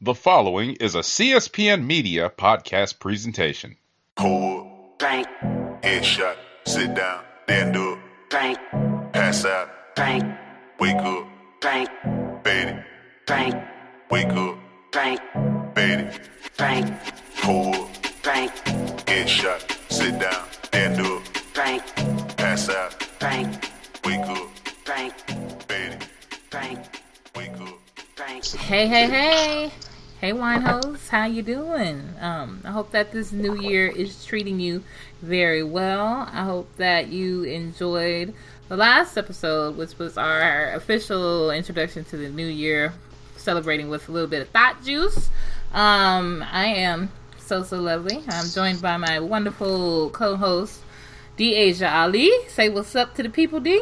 The following is a CSPN Media podcast presentation. Hold up, Drink, headshot, sit down, then do it. drink, Pass out, drink, wake up, drink, Betty, drink, wake up, drink, Betty. drink, Hold up, drink, headshot, sit down, then do it. drink, Pass out, drink, wake up, drink, Betty, drink, wake up. drink. Hey wine hoes, how you doing? I hope that this new year is treating you very well. I hope that you enjoyed the last episode, which was our official introduction to the new year, celebrating with a little bit of thought juice. I am so lovely. I'm joined by my wonderful co-host, Deasia Ali. Say what's up to the people, D.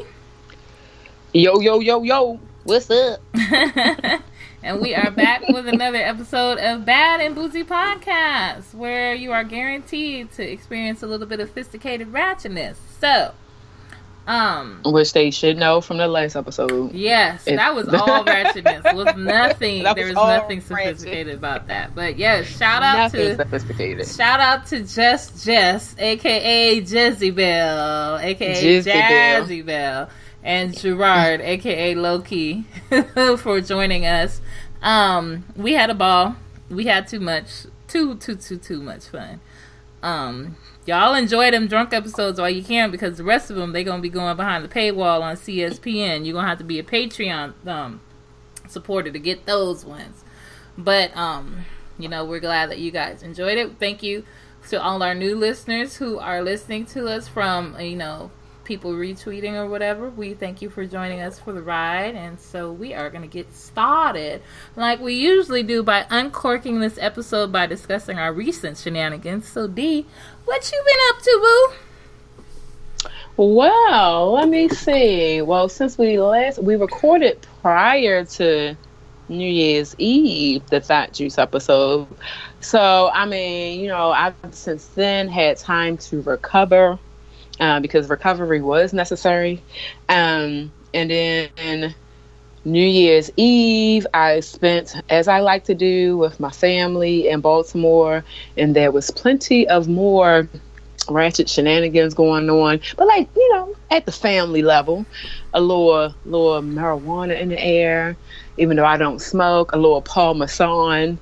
Yo. What's up? And we are back with another episode of Bad and Boozy Podcast, where you are guaranteed to experience a little bit of sophisticated ratchetness. So, Which they should know from the last episode. yes, that was all ratchetness. Was nothing. That There was was all nothing ratchet. sophisticated about that. But yes, shout out Nothing to sophisticated. Just Jess, aka Jezebel, aka Jezebel. Jazzy and Gerard, aka Loki, for joining us. We had a ball. We had too much fun. Y'all enjoy them drunk episodes while you can, because the rest of them, they're gonna be going behind the paywall on CSPN. You're gonna have to be a Patreon supporter to get those ones. But we're glad that you guys enjoyed it. Thank you to all our new listeners who are listening to us from people retweeting or whatever. We thank you for joining us for the ride. And so we are going to get started like we usually do by uncorking this episode by discussing our recent shenanigans. So D, what you been up to, boo? Well, let me see. Well, since we recorded prior to New Year's Eve, the Thought Juice episode. So, I've since then had time to recover. Because recovery was necessary. And then New Year's Eve, I spent, as I like to do, with my family in Baltimore. And there was plenty of more ratchet shenanigans going on. But, at the family level, a little marijuana in the air. Even though I don't smoke, a little Paul Masson.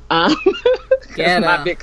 My big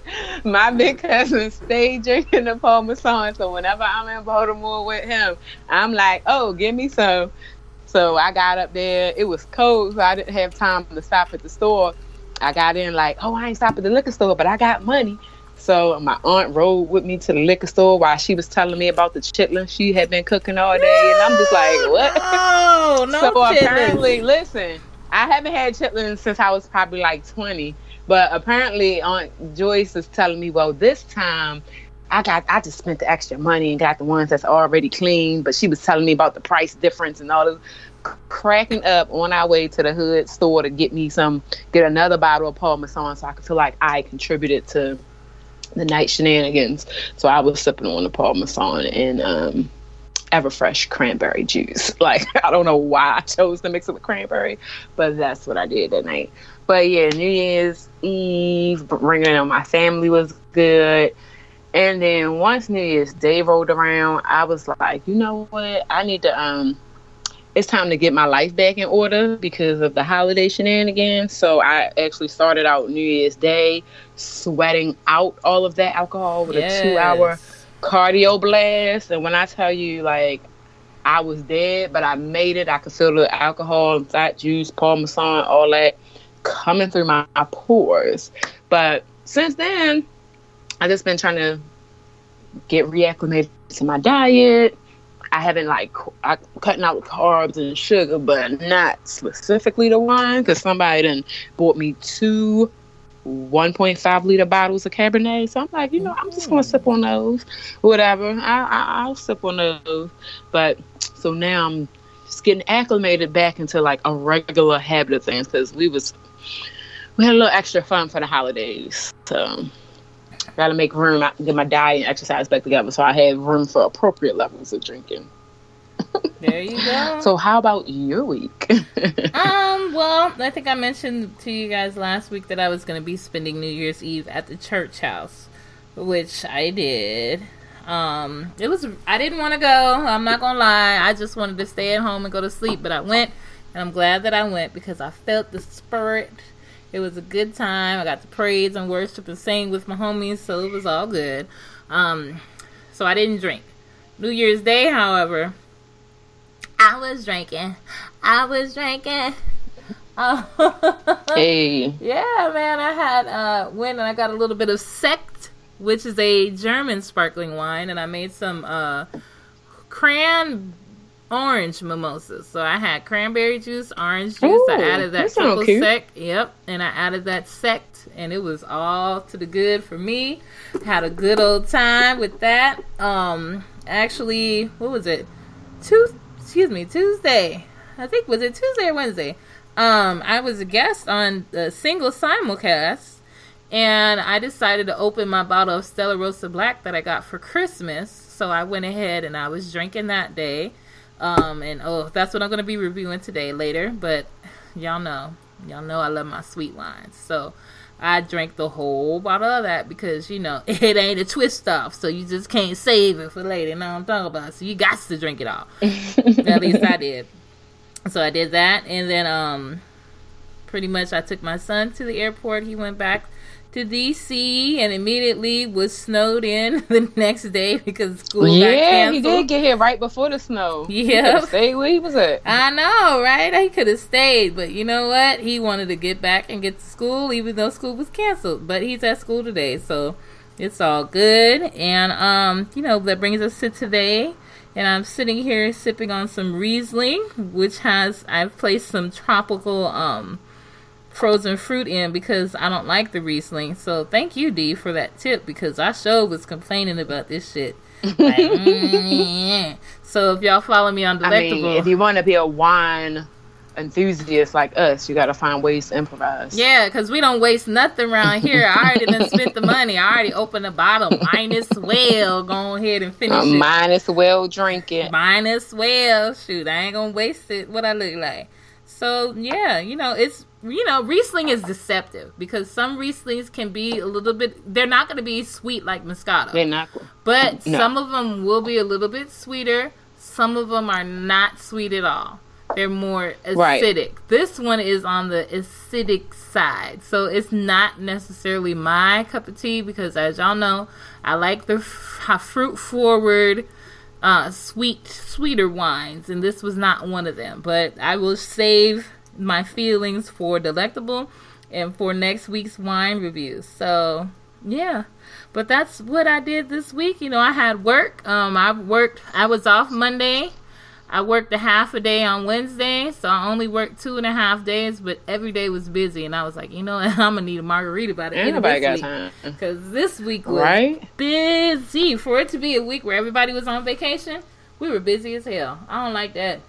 cousin stayed drinking the Paul Masson. So whenever I'm in Baltimore with him, I'm like, oh, give me some. So I got up there. It was cold, so I didn't have time to stop at the store. I got in like, oh, I ain't stopped at the liquor store, but I got money. So my aunt rode with me to the liquor store while she was telling me about the chitlins she had been cooking all day. And I'm just like, what? No So chitlins. apparently, listen, I haven't had chitlins since I was probably like 20. But apparently Aunt Joyce is telling me, well, this time I just spent the extra money and got the ones that's already clean. But she was telling me about the price difference and all this, cracking up on our way to the hood store to get another bottle of Paul Masson so I could feel like I contributed to the night shenanigans. So I was sipping on the Paul Masson and Everfresh cranberry juice. Like, I don't know why I chose to mix it with cranberry, but that's what I did that night. But yeah, New Year's Eve, bringing in my family was good. And then once New Year's Day rolled around, I was like, you know what? I need to, it's time to get my life back in order because of the holiday shenanigans. So I actually started out New Year's Day sweating out all of that alcohol with a 2-hour cardio blast. And when I tell you, like, I was dead, but I made it. I could feel the alcohol, Thought Juice, Paul Masson, all that coming through my pores. But since then, I've just been trying to get reacclimated to my diet. I haven't cutting out carbs and sugar, but not specifically the wine, because somebody done bought me 2 1.5 liter bottles of Cabernet. So I'm like, I'm just gonna sip on those, whatever. I'll sip on those. But so now I'm just getting acclimated back into like a regular habit of things, because we had a little extra fun for the holidays. So gotta make room, get my diet and exercise back together so I have room for appropriate levels of drinking. There you go. So how about your week? Well, I think I mentioned to you guys last week that I was going to be spending New Year's Eve at the church house, which I did. I didn't want to go. I'm not going to lie. I just wanted to stay at home and go to sleep, but I went, and I'm glad that I went because I felt the spirit. It was a good time. I got to praise and worship and sing with my homies, so it was all good. So I didn't drink. New Year's Day, however, I was drinking. Hey. Yeah, man, I had went and I got a little bit of Sekt, which is a German sparkling wine, and I made some orange mimosas. So I had cranberry juice, orange juice. Ooh, I added that sounds triple cute. sec. Yep, and I added that Sekt, and it was all to the good for me. Had a good old time with that. Actually, what was it? Tuesday. I think, was it Tuesday or Wednesday? I was a guest on the single simulcast, and I decided to open my bottle of Stella Rosa Black that I got for Christmas. So I went ahead and I was drinking that day. That's what I'm going to be reviewing today later. But y'all know I love my sweet wines. So I drank the whole bottle of that because, it ain't a twist off. So you just can't save it for later. You know what I'm talking about? So you got to drink it all. At least I did. So I did that. And then pretty much I took my son to the airport. He went back to DC and immediately was snowed in the next day because school got canceled. He did get here right before the snow. Yeah. Stay where he was at. I know, right? He could have stayed, but you know what? He wanted to get back and get to school even though school was canceled. But he's at school today, so it's all good. And, that brings us to today. And I'm sitting here sipping on some Riesling, which I've placed some tropical frozen fruit in because I don't like the Riesling. So thank you, Dee, for that tip because I sure was complaining about this shit. Like, So if y'all follow me on Delectable, if you want to be a wine enthusiast like us, you got to find ways to improvise. Yeah, because we don't waste nothing around here. I already done spent the money. I already opened the bottle. Mine as well. Go ahead and finish it. Mine as well drinking. Mine as well. Shoot, I ain't gonna waste it. What I look like. So yeah, it's Riesling is deceptive because some Rieslings can be a little bit. They're not going to be sweet like Moscato. They're not. But No. some of them will be a little bit sweeter. Some of them are not sweet at all. They're more acidic. Right. This one is on the acidic side. So it's not necessarily my cup of tea because, as y'all know, I like the fruit-forward, sweeter wines. And this was not one of them. But I will save my feelings for Delectable and for next week's wine reviews. So, yeah. But that's what I did this week. I had work. I was off Monday. I worked a half a day on Wednesday, so I only worked 2.5 days, but every day was busy, and I was like, I'm going to need a margarita by the end of Nobody this got week. time. Because this week was busy. For it to be a week where everybody was on vacation, we were busy as hell. I don't like that.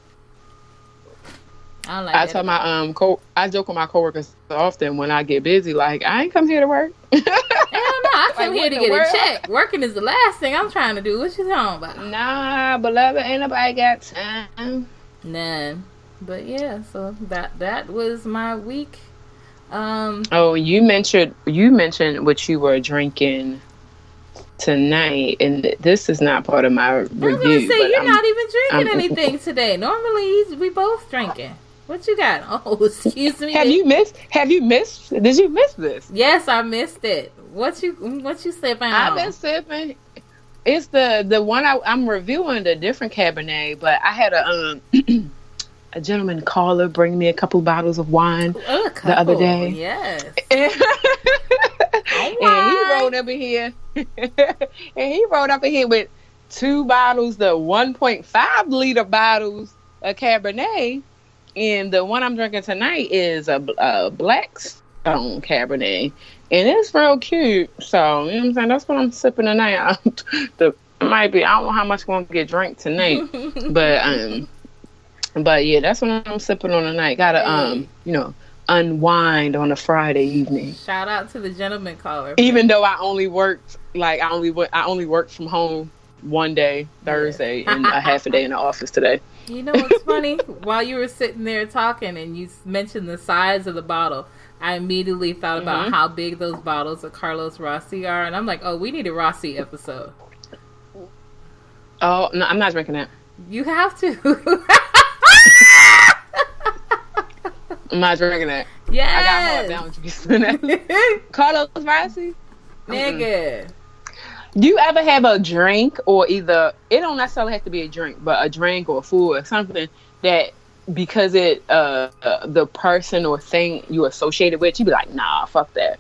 I tell my I joke with my coworkers often when I get busy, like I ain't come here to work. Hell no, I came Like, here to what in the get a world? check. Working is the last thing I'm trying to do. What you talking about? Nah, beloved, ain't nobody got time. None. But yeah, so that was my week. Oh, you mentioned what you were drinking tonight, and this is not part of my review. I was gonna say but you're not even drinking I'm- anything today. Normally we both drinking. What you got? Oh, excuse me. Have you missed? Did you miss this? Yes, I missed it. What you sipping on? I've been sipping. It's the one I'm reviewing, the different Cabernet, but I had a gentleman caller bring me a couple bottles of wine the other day. Yes. And he rode up in here with 2 bottles, the 1.5 liter bottles of Cabernet. And the one I'm drinking tonight is a Blackstone Cabernet. And it's real cute. So, you know what I'm saying? That's what I'm sipping tonight. I don't know how much I'm going to get drink tonight. But yeah, that's what I'm sipping on tonight. Gotta, unwind on a Friday evening. Shout out to the gentleman caller. Even though I only worked from home one day, Thursday, and a half a day in the office today. You know what's funny? While you were sitting there talking and you mentioned the size of the bottle, I immediately thought about how big those bottles of Carlos Rossi are, and I'm like, oh, we need a Rossi episode. Oh, no, I'm not drinking that. You have to. I'm not drinking that. Yes. I got hard down drinking that. Carlos Rossi? Nigga. Do you ever have a drink or either, it don't necessarily have to be a drink, but a drink or food or something that because it, the person or thing you associated with, you be like, nah, fuck that.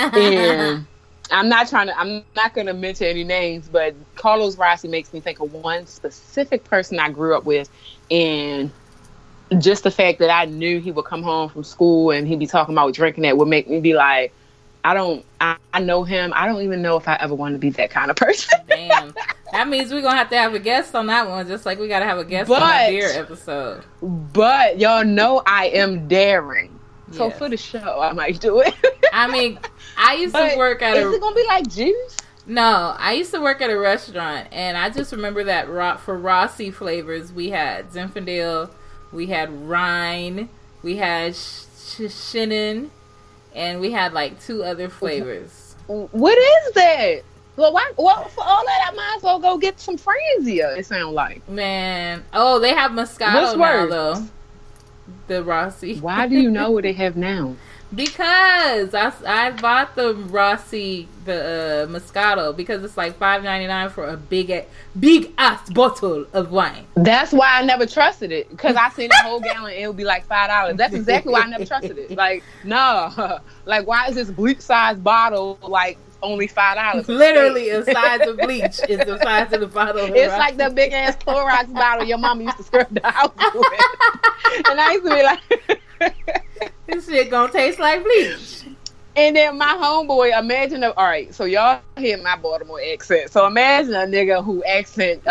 And I'm not going to mention any names, but Carlos Rossi makes me think of one specific person I grew up with. And just the fact that I knew he would come home from school and he'd be talking about drinking that would make me be like, I know him. I don't even know if I ever want to be that kind of person. Damn. That means we're going to have a guest on that one, just like we got to have a guest on that beer episode. But y'all know I am daring. So Yes. for the show, I might do it. I mean, I used to work at Is it going to be like juice? No, I used to work at a restaurant, and I just remember that for Rossi flavors, we had Zinfandel, we had Rhine, we had Shannon, and we had like 2 other flavors. What is that? Well, for all that, I might as well go get some Franzia, it sounds like. Man. Oh, they have Moscato What's now, worse? though. The Rossi. Why do you know what they have now? Because I bought the Rossi, the Moscato, because it's like $5.99 for a big ass bottle of wine. That's why I never trusted it. Because I seen a whole gallon and it would be like $5. That's exactly why I never trusted it. Like, no. Like, why is this bleach size bottle like only $5? Literally, a size of bleach is the size of the bottle. Of It's Rossi. like the big ass Clorox bottle your mama used to scrub the house with. And I used to be like, this shit gonna taste like bleach. and then my homeboy, all right, so y'all hear my Baltimore accent. So imagine a nigga who accent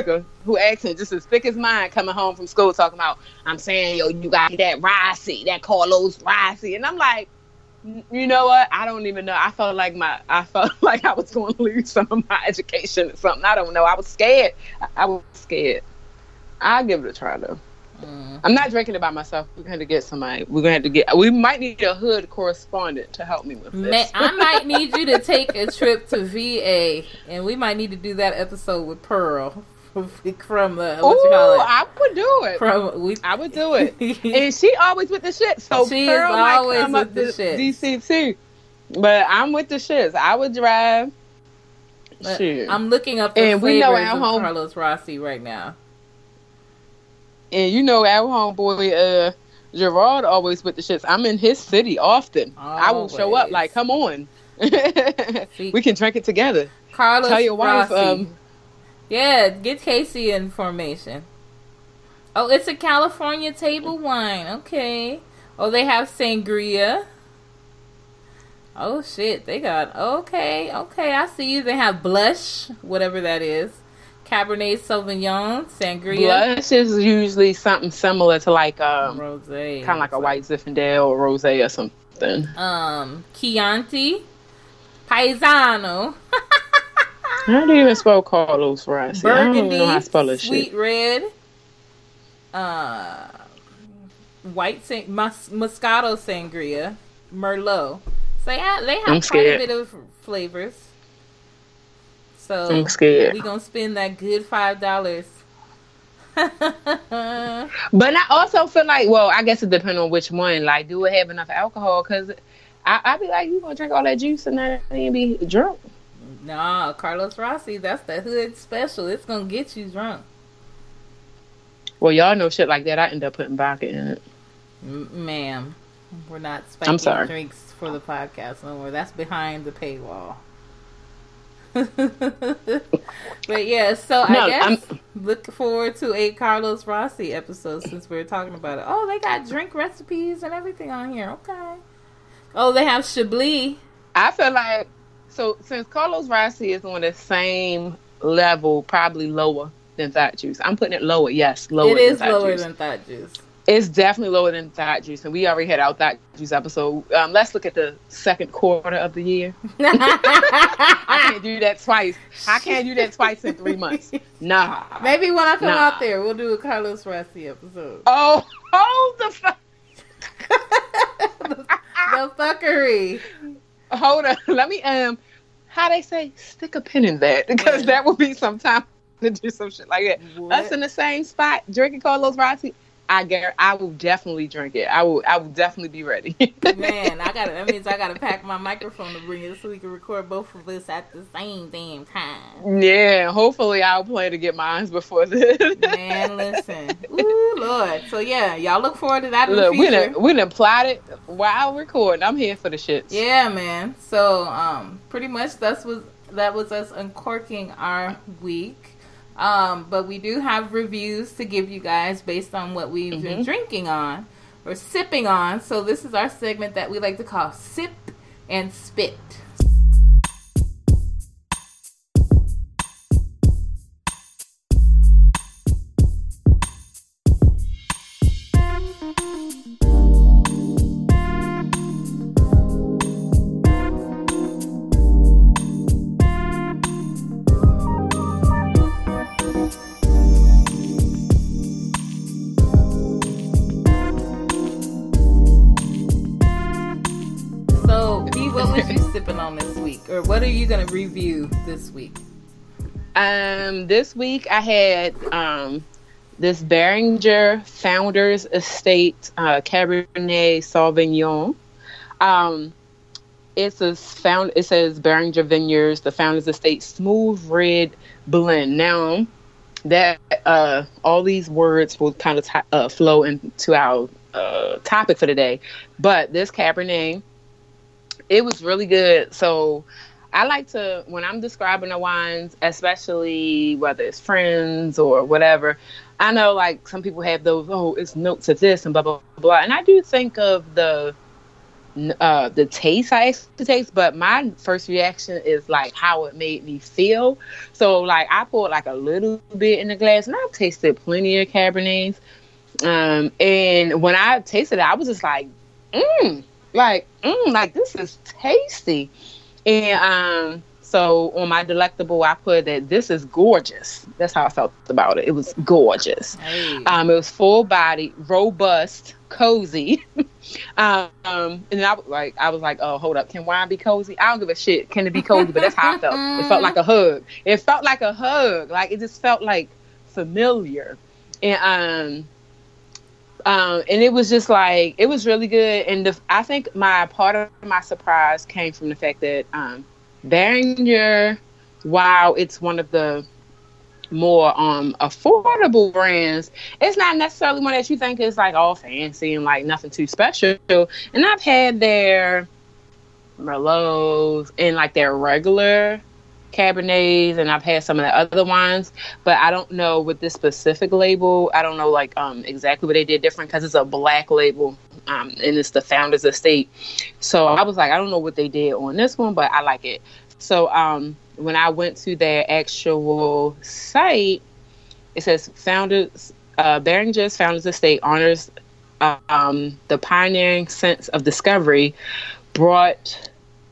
just as thick as mine coming home from school talking about, I'm saying, yo, you got that Rossi, that Carlos Rossi. And I'm like, you know what? I don't even know. I felt like I was going to lose some of my education or something. I don't know. I was scared. I'll give it a try though. I'm not drinking it by myself. We're going to get somebody. We might need a hood correspondent to help me with this. I might need you to take a trip to VA, and we might need to do that episode with Pearl from what you call it. I would do it. I would do it. And she always with the shit. So She Pearl is might always come with up the to shit. DCT. But I'm with the shits. I would drive. But Shit. I'm looking up the And we know flavors our of home- Carlos Rossi right now. And you know our homeboy Gerard always with the shits. I'm in his city often. I will show up Always. like, come on. See- We can drink it together. Carlos Tell your wife. Rossi. Yeah, get Casey information. Oh, it's a California table wine. Okay. Oh, they have sangria. Oh shit, they got okay. I see you. They have blush, whatever that is. Cabernet Sauvignon, sangria, Blush is usually something similar to like rosé, kind of like a white Zinfandel or rosé or something. Chianti, Paisano, How do you even spell Carlos Rossi? I don't even know how to spell Burgundy, this sweet shit. red, white Moscato sangria, Merlot. So they have I'm quite a scared. bit of flavors. So I'm scared. we gonna spend that good $5. But I also feel like, well, I guess it depends on which one. Like, do it have enough alcohol? Because I be like, you gonna drink all that juice and not even be drunk? Nah, Carlos Rossi, that's the hood special. It's gonna get you drunk. Well, y'all know shit like that. I end up putting vodka in it. Ma'am, we're not I'm spiking sorry. drinks for the podcast no more. That's behind the paywall. But yeah, so No, I guess look forward to a Carlos Rossi episode since we're talking about it. Oh, they got drink recipes and everything on here. Okay. Oh, they have Chablis. I feel like, so since Carlos Rossi is on the same level, probably lower than Thought Juice. I'm putting it lower. Yes, lower It than is Thought lower Juice. than Thought Juice. It's definitely lower than Thought Juice, and we already had our Thought Juice episode. Let's look at the second quarter of the year. I can't do that twice. I can't do that twice in 3 months. Nah. Maybe when I come out there, we'll do a Carlos Rossi episode. Oh, the fuck. The fuckery. Hold on. Let me, how they say, stick a pin in that, because that will be some time to do some shit like that. What? Us in the same spot, drinking Carlos Rossi. I will definitely drink it. I will definitely be ready. Man, that means I gotta pack my microphone to bring it so we can record both of us at the same damn time. Yeah, hopefully I'll plan to get mine before this. Man, listen. Ooh, Lord. So yeah, y'all look forward to that in the future. We done plotted while recording. I'm here for the shits. Yeah, man. So pretty much that was us uncorking our week. But we do have reviews to give you guys based on what we've been drinking on or sipping on. So this is our segment that we like to call Sip and Spit. On this week, or what are you going to review this week? This week I had this Beringer Founders Estate Cabernet Sauvignon. It says Beringer Vineyards, the Founders Estate Smooth Red Blend. Now that all these words will kind of flow into our topic for today, but this Cabernet, it was really good. So I like to, when I'm describing the wines, especially whether it's friends or whatever, I know like some people have those, it's notes of this and blah, blah, blah. And I do think of the taste I actually taste, but my first reaction is like how it made me feel. So like I poured like a little bit in the glass, and I've tasted plenty of Cabernets. And when I tasted it, I was just like, like this is tasty. And so on my delectable, I put that this is gorgeous. That's how I felt about it. It was gorgeous. Hey. It was full body, robust, cozy. And I was like, oh, hold up, can wine be cozy? I don't give a shit. Can it be cozy? But that's how I felt. It felt like a hug. Like it just felt like familiar. And it was just like, it was really good. And I think part of my surprise came from the fact that Beringer, while it's one of the more affordable brands, it's not necessarily one that you think is like all fancy and like nothing too special. And I've had their Merlots and like their regular Cabernets, and I've had some of the other wines, but I don't know with this specific label. I don't know like exactly what they did different, because it's a black label, and it's the Founders Estate. So I was like, I don't know what they did on this one, but I like it. So when I went to their actual site, it says Beringer's Founders Estate honors the pioneering sense of discovery brought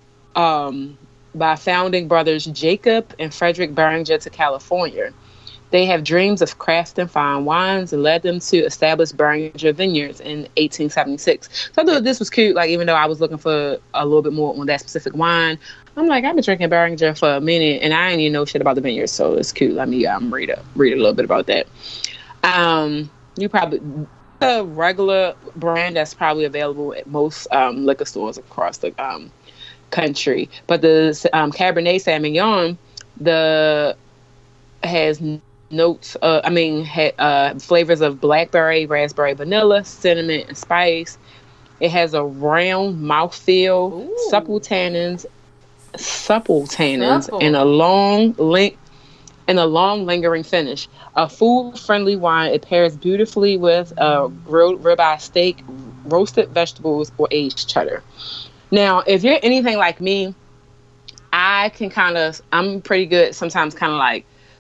by founding brothers Jacob and Frederick Beringer to California. They have dreams of crafting fine wines and led them to establish Beringer Vineyards in 1876. So I thought this was cute. Like, even though I was looking for a little bit more on that specific wine, I'm like, I've been drinking Beringer for a minute and I ain't even know shit about the vineyards, so it's cute. Let me read a little bit about that. You probably a regular brand that's probably available at most liquor stores across the country, but the Cabernet Sauvignon has notes. Flavors of blackberry, raspberry, vanilla, cinnamon, and spice. It has a round mouthfeel, supple tannins, and a long lingering finish. A food-friendly wine. It pairs beautifully with grilled ribeye steak, roasted vegetables, or aged cheddar. Now, if you're anything like me, I'm pretty good sometimes kind of like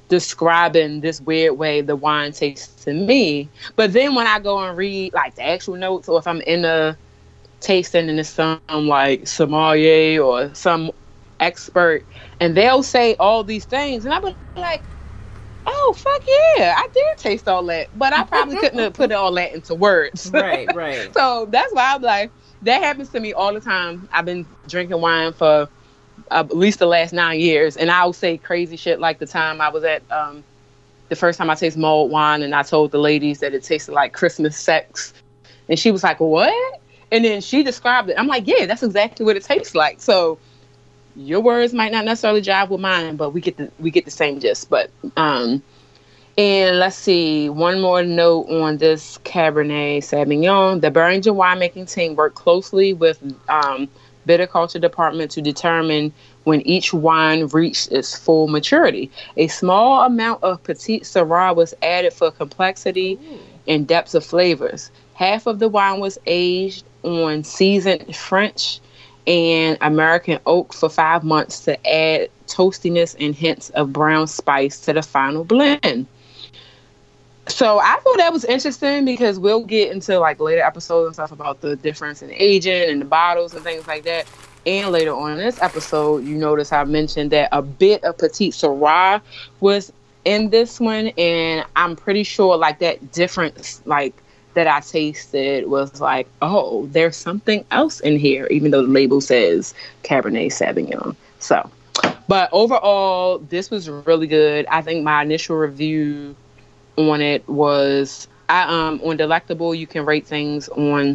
describing this weird way the wine tastes to me. But then when I go and read like the actual notes, or if I'm in a tasting and it's some like sommelier or some expert, and they'll say all these things, and I'll be like, oh fuck yeah, I did taste all that, but I probably couldn't have put all that into words. Right. So that's why I'm like, that happens to me all the time. I've been drinking wine for at least the last 9 years, and I'll say crazy shit like the time I was at the first time I tasted mulled wine, and I told the ladies that it tasted like Christmas sex, and she was like, what? And then she described it. I'm like, yeah, that's exactly what it tastes like. So your words might not necessarily jive with mine, but we get the same gist. But and let's see, one more note on this Cabernet Sauvignon. The Beringer winemaking team worked closely with viticulture department to determine when each wine reached its full maturity. A small amount of Petit Syrah was added for complexity and depth of flavors. Half of the wine was aged on seasoned French and American oak for 5 months to add toastiness and hints of brown spice to the final blend. So I thought that was interesting because we'll get into like later episodes and stuff about the difference in aging and the bottles and things like that. And later on in this episode, you notice I mentioned that a bit of Petit Syrah was in this one, and I'm pretty sure like that difference like that I tasted was like, oh, there's something else in here, even though the label says Cabernet Sauvignon. So, but overall, this was really good. I think my initial review on it was on Delectable, you can rate things on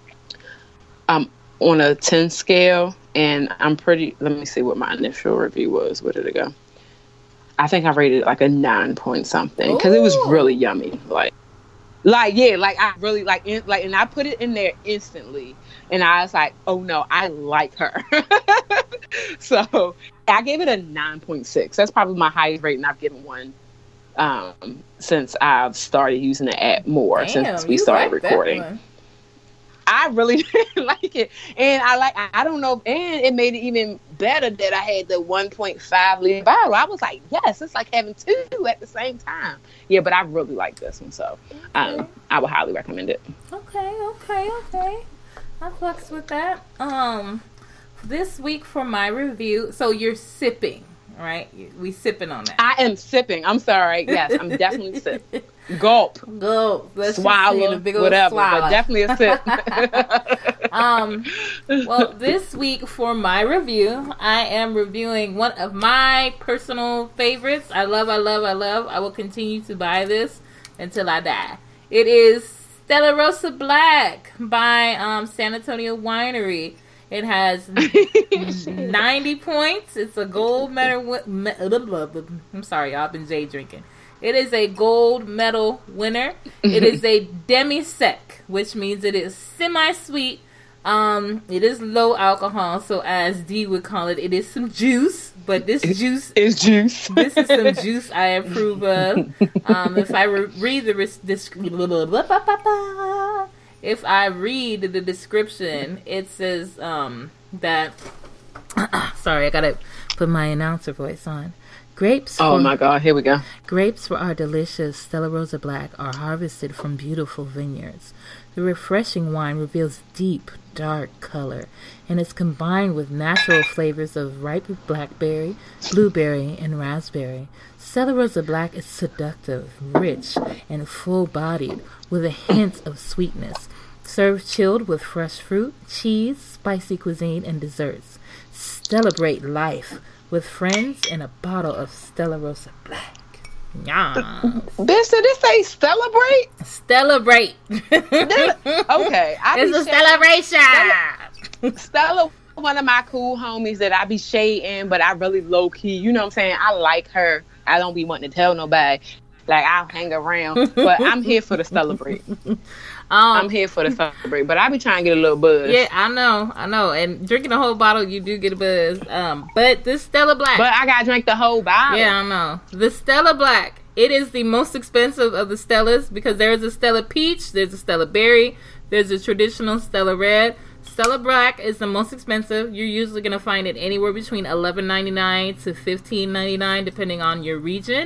a 10 scale, and let me see what my initial review was. Where did it go? I think I rated it like a 9 point something because it was really yummy. Like I really and I put it in there instantly, and I was like, oh no, I like her. So I gave it a 9.6. That's probably my highest rating I've given one since I've started using the app more. Since we started recording. I really didn't like it, and I don't know, and it made it even better that I had the 1.5 liter bottle. I was like, yes, it's like having two at the same time. Yeah, but I really like this one, so I would highly recommend it. Okay. I fucks with that. This week for my review, so you're sipping, right? We sipping on that. I am sipping. I'm sorry. Yes, I'm definitely sipping. Gulp. Let's swallow. Whatever. Swallow. But definitely a sip. Well, this week for my review, I am reviewing one of my personal favorites. I love. I will continue to buy this until I die. It is Stella Rosa Black by San Antonio Winery. It has 90 points. It's a gold medal. I'm sorry, y'all. I've been J drinking. It is a gold medal winner. It is a demi-sec, which means it is semi-sweet. It is low alcohol, so as D would call it, it is some juice. But this juice is juice. This is some juice I approve of. If I read the description, it says that. Sorry, I gotta put my announcer voice on. My God, here we go. Grapes for our delicious Stella Rosa Black are harvested from beautiful vineyards. The refreshing wine reveals deep, dark color and is combined with natural flavors of ripe blackberry, blueberry, and raspberry. Stella Rosa Black is seductive, rich, and full-bodied with a hint of sweetness. Served chilled with fresh fruit, cheese, spicy cuisine, and desserts. Celebrate life with friends and a bottle of Stella Rosa Black. Yeah. Bitch, did this say celebrate? Celebrate. Okay. It's a celebration. Stella, one of my cool homies that I be shading, but I really low key, you know what I'm saying? I like her. I don't be wanting to tell nobody. Like, I'll hang around. But I'm here for the celebrate. I'm here for the celebrate, but I be trying to get a little buzz. Yeah, I know. And drinking a whole bottle, you do get a buzz. But this Stella Black. But I gotta drink the whole bottle. Yeah, I know. The Stella Black. It is the most expensive of the Stellas because there's a Stella Peach, there's a Stella Berry, there's a traditional Stella Red. Stella Black is the most expensive. You're usually gonna find it anywhere between $11.99 to $15.99, depending on your region.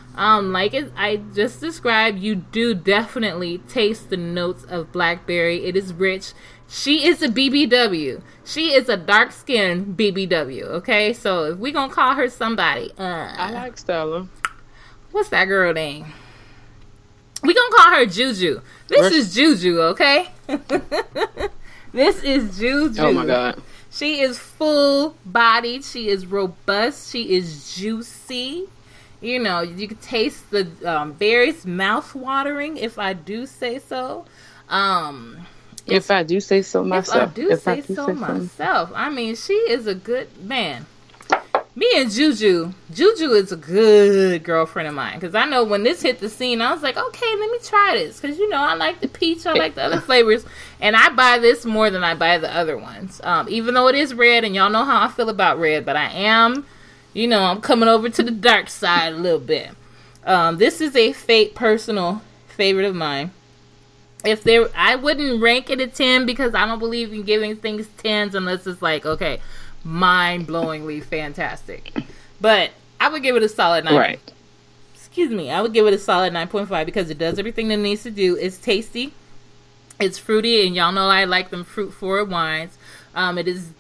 I just described, you do definitely taste the notes of blackberry. It is rich. She is a BBW. She is a dark-skinned BBW, okay? So if we gonna call her somebody, I like Stella. what's that girl name? We gonna call her Juju. This is Juju, okay? This is Juju. Oh my God. She is full-bodied. She is robust. She is juicy. You know, you can taste the berries, mouth-watering, if I do say so. If I do say so myself. If I do say so myself. I mean, she is a good man. Me and Juju is a good girlfriend of mine. Because I know when this hit the scene, I was like, okay, let me try this. Because, you know, I like the peach. I like the other flavors. And I buy this more than I buy the other ones. Even though it is red, and y'all know how I feel about red. But I am, you know, I'm coming over to the dark side a little bit. This is a personal favorite of mine. I wouldn't rank it a 10 because I don't believe in giving things 10s unless it's like, okay, mind-blowingly fantastic. But I would give it a solid 9. Right. Excuse me. I would give it a solid 9.5 because it does everything that it needs to do. It's tasty. It's fruity, and y'all know I like them fruit-forward wines. It is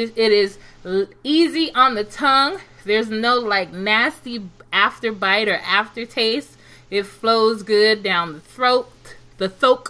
easy on the tongue. There's no like nasty after bite or aftertaste. It flows good down the throat. The throat,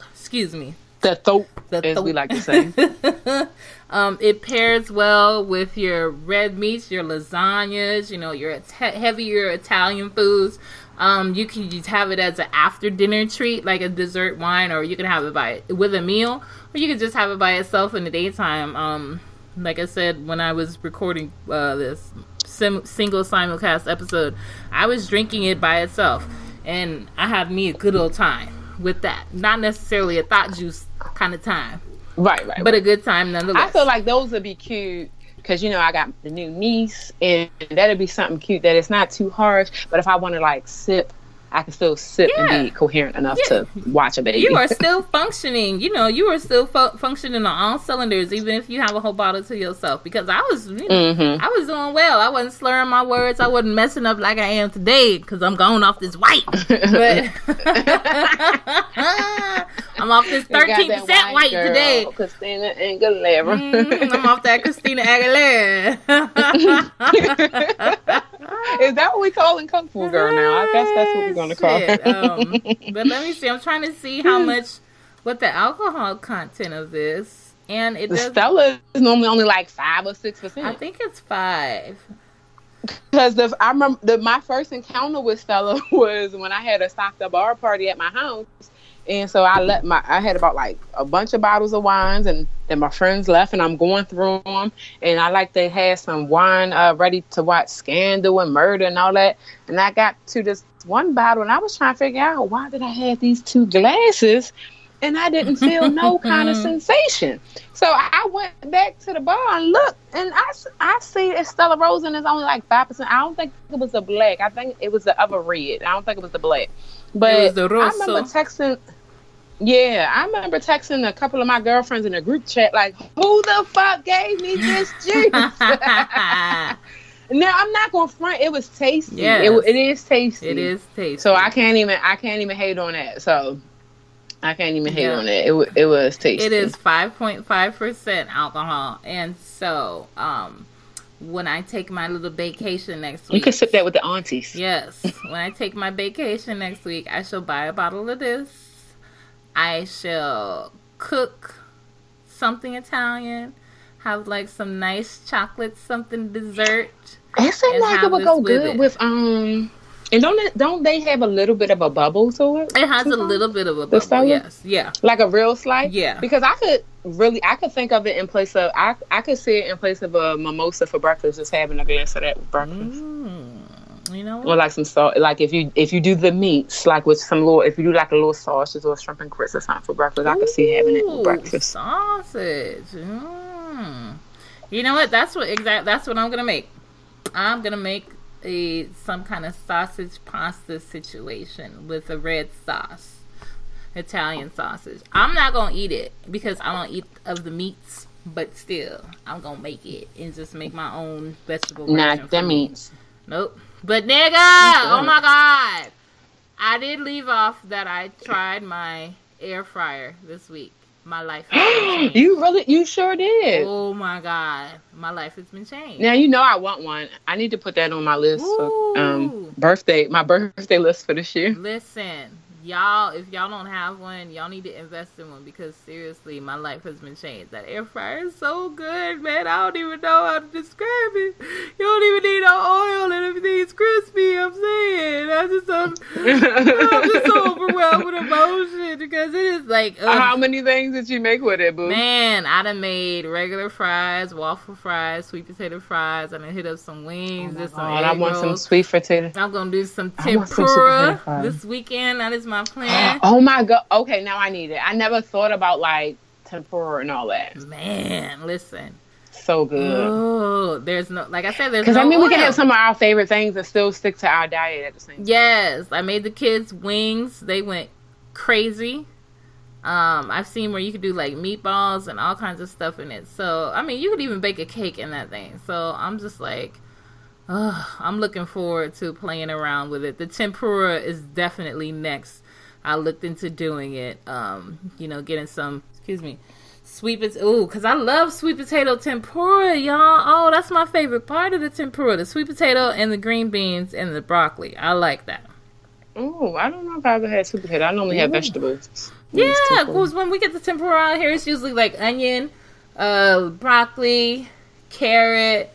as we like to say. It pairs well with your red meats, your lasagnas, you know, your heavier Italian foods. You can just have it as an after dinner treat, like a dessert wine, or you can have it with a meal, or you can just have it by itself in the daytime. Like I said, when I was recording this single simulcast episode, I was drinking it by itself, and I had me a good old time with that. Not necessarily a thought juice kind of time. Right. But a good time nonetheless. I feel like those would be cute because, you know, I got the new niece, and that'd be something cute that it's not too harsh. But if I want to like sip, I can still sip and be coherent enough to watch a baby. You are still functioning. You know, you are still functioning on all cylinders, even if you have a whole bottle to yourself. Because I was, I was doing well. I wasn't slurring my words. I wasn't messing up like I am today because I'm going off this white. But I'm off this 13% white girl, today. Christina Aguilera. I'm off that Christina Aguilera. Is that what we calling Kung Fu Girl now? I guess that's what we're going to call her. But let me see. I'm trying to see what the alcohol content of this. And it does. Stella is normally only like 5 or 6%. I think it's 5. Because I remember my first encounter with Stella was when I had a stocked up bar party at my house. And so I had about like a bunch of bottles of wines, and then my friends left, and I'm going through them, and they had some wine ready to watch Scandal and Murder and all that. And I got to this one bottle, and I was trying to figure out why did I have these 2 glasses, and I didn't feel no kind of sensation. So I went back to the bar and looked, and I see it's Stella Rosa, and it's only like 5%. I don't think it was the black. I think it was the other red. I don't think it was the black. But it was the Rosso. I remember texting. Yeah, I remember texting a couple of my girlfriends in a group chat, like, who the fuck gave me this juice? Now, I'm not going to front. It was tasty. Yes. It is tasty. It is tasty. So I can't even hate on that. So I can't even hate on that. It was tasty. It is 5.5% alcohol. And so, when I take my little vacation next week. You can sip that with the aunties. Yes. When I take my vacation next week, I shall buy a bottle of this. I shall cook something Italian, have like some nice chocolate, something dessert. It seems like it would go good with and don't they have a little bit of a bubble to it? It has a little bit of a bubble. Yes, yeah, like a real slice. Yeah, because I could think of it in place of I could see it in place of a mimosa for breakfast, just having a glass of that with breakfast. You know what? Or like some salt, like if you do the meats, like with some little, if you do like a little sausage or shrimp and grits or something for breakfast, I could see having it for breakfast. Sausage. You know what? That's what I'm gonna make. I'm gonna make some kind of sausage pasta situation with a red sauce, Italian sausage. I'm not gonna eat it because I don't eat of the meats, but still, I'm gonna make it and just make my own vegetable. Not the meats. Nope. But nigga, oh my god, I did leave off that I tried my air fryer this week. My life has been changed. You sure did. Oh my God. My life has been changed. Now, you know I want one. I need to put that on my list for my birthday list for this year. Listen, y'all, if y'all don't have one, y'all need to invest in one because seriously, my life has been changed. That air fryer is so good, man. I don't even know how to describe it. You don't even need no oil and everything's crispy. I'm saying, I'm just so overwhelmed with emotion because it is like. How many things did you make with it, boo? Man, I done made regular fries, waffle fries, sweet potato fries. I done hit up some wings. I want some sweet potato. I'm gonna do some tempura this weekend. That is my plan. Oh my God. Okay, now I need it. I never thought about like tempura and all that. Man, listen. So good. Oh, there's no, like I said, there's because no we oil. can have some of our favorite things and still stick to our diet at the same time. Yes, I made the kids wings. They went crazy. I've seen where you could do like meatballs and all kinds of stuff in it. So, I mean, you could even bake a cake in that thing. So, I'm just like, I'm looking forward to playing around with it. The tempura is definitely next. I looked into doing it. Getting some, sweet potato. Ooh, because I love sweet potato tempura, y'all. Oh, that's my favorite part of the tempura. The sweet potato and the green beans and the broccoli. I like that. Oh, I don't know if I ever had sweet potato. I normally have vegetables. Yeah, because when we get the tempura out here, it's usually like onion, broccoli, carrot,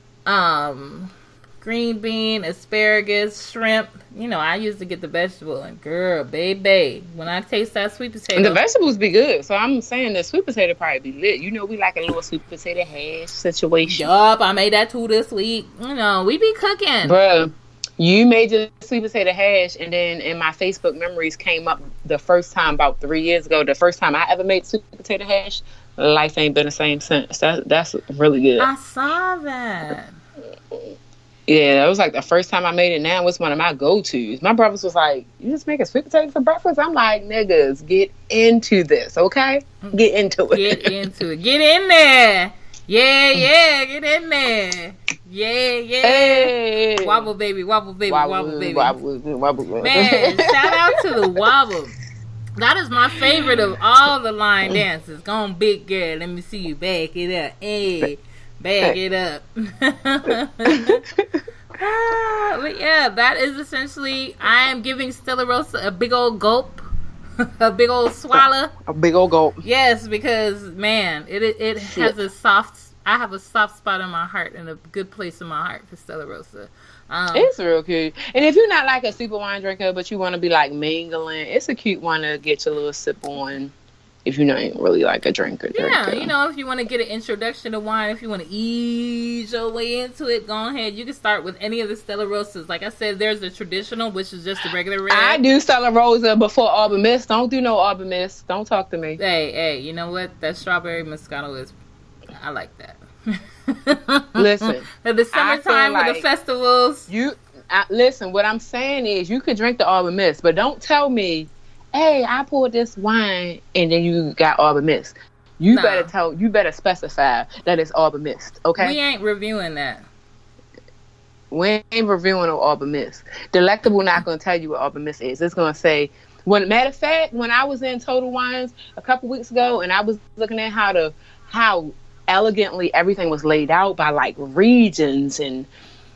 green bean, asparagus, shrimp. You know, I used to get the vegetable. And girl, baby, when I taste that sweet potato. And the vegetables be good. So I'm saying the sweet potato probably be lit. You know, we like a little sweet potato hash situation. Yup, I made that too this week. You know, we be cooking. Bruh, you made your sweet potato hash, and then in my Facebook memories came up the first time about 3 years ago. The first time I ever made sweet potato hash. Life ain't been the same since. That's really good. I saw that. Yeah, that was like the first time I made it. Now it was one of my go-tos. My brothers was like, "You just make a sweet potato for breakfast?" I'm like, "Niggas, get into this, okay? Get into it. Get into it. Get in there. Yeah, get in there. Yeah. Hey. Wobble baby, wobble baby, wobble baby. Wobble. Man, shout out to the wobble. That is my favorite of all the line dances. Go on, big girl. Let me see you back it up. Hey, back it up. But yeah, that is essentially, I am giving Stella Rosa a big old gulp. A big old swallow. A big old gulp. Yes, because man, it has I have a soft spot in my heart and a good place in my heart for Stella Rosa. It's real cute. And if you're not like a super wine drinker, but you want to be like mingling, it's a cute one to get your little sip on. If you're not really like a drinker. Yeah, you know, if you want to get an introduction to wine, if you want to ease your way into it, go ahead. You can start with any of the Stella Rosas. Like I said, there's the traditional, which is just the regular red. I do Stella Rosa before Arbor Mist. Don't do no Arbor Mist. Don't talk to me. Hey, you know what? That strawberry Moscato is, I like that. Listen. The summertime with the festivals. Listen, what I'm saying is you could drink the Arbor Mist, but don't tell me, hey, I poured this wine and then you got Arbor Mist. You better specify that it's Arbor Mist, okay? We ain't reviewing that. We ain't reviewing no Arbor Mist. Delectable not going to tell you what Arbor Mist is. It's going to say, matter of fact, when I was in Total Wines a couple weeks ago and I was looking at how elegantly everything was laid out by like regions and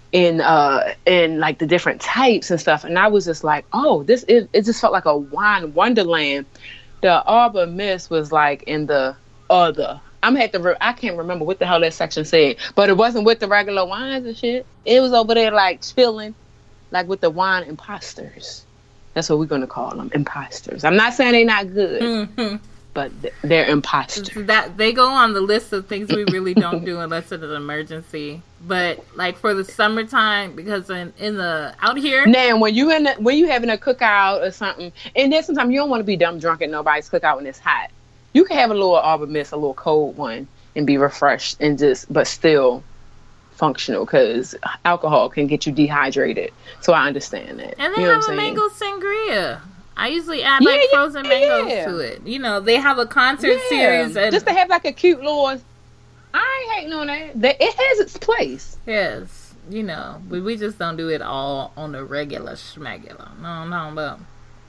like the different types and stuff, and I was just like, it just felt like a wine wonderland. The Arbor Mist was like in the other. I can't remember what the hell that section said, but it wasn't with the regular wines and shit. It was over there like chilling, like with the wine imposters. That's what we're gonna call them, imposters. I'm not saying they're not good. Mm-hmm. But they're imposters. That they go on the list of things we really don't do unless it's an emergency. But like for the summertime, because in the out here now, when you having a cookout or something, and then sometimes you don't want to be dumb drunk at nobody's cookout when it's hot. You can have a little Arbor Mist, a little cold one, and be refreshed and but still functional because alcohol can get you dehydrated. So I understand that. And they have a mango sangria. I usually add frozen mangoes to it. You know, they have a concert series. And just to have like a cute little... I ain't hating on that. It has its place. Yes. you know, we just don't do it all on the regular schmegular. No, but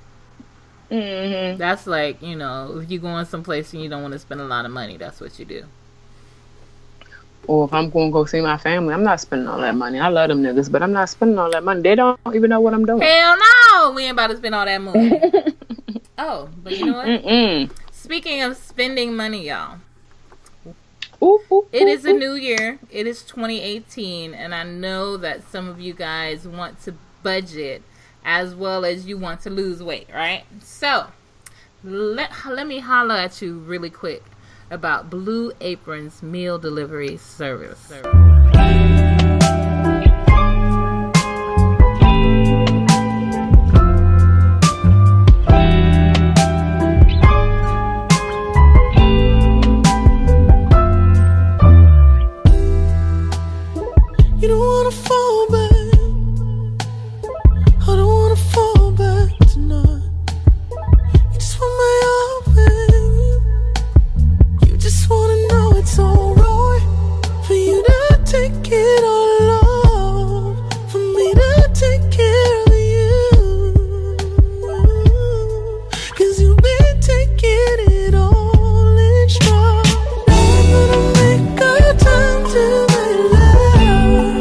that's like, you know, if you're going someplace and you don't want to spend a lot of money, that's what you do. Or if I'm going to go see my family, I'm not spending all that money. I love them niggas, but I'm not spending all that money. They don't even know what I'm doing. Hell no! We ain't about to spend all that money. Oh, but you know what? Speaking of spending money, y'all. It is a new year. It is 2018, and I know that some of you guys want to budget as well as you want to lose weight, right? So, let me holler at you really quick about Blue Apron's meal delivery service. You don't wanna fall back. I don't wanna fall back tonight. You just want my all, baby. You just wanna know it's alright for you to take it all off, for me to take care of you. 'Cause you've been taking it all in stride. I'm gonna make our time to make love.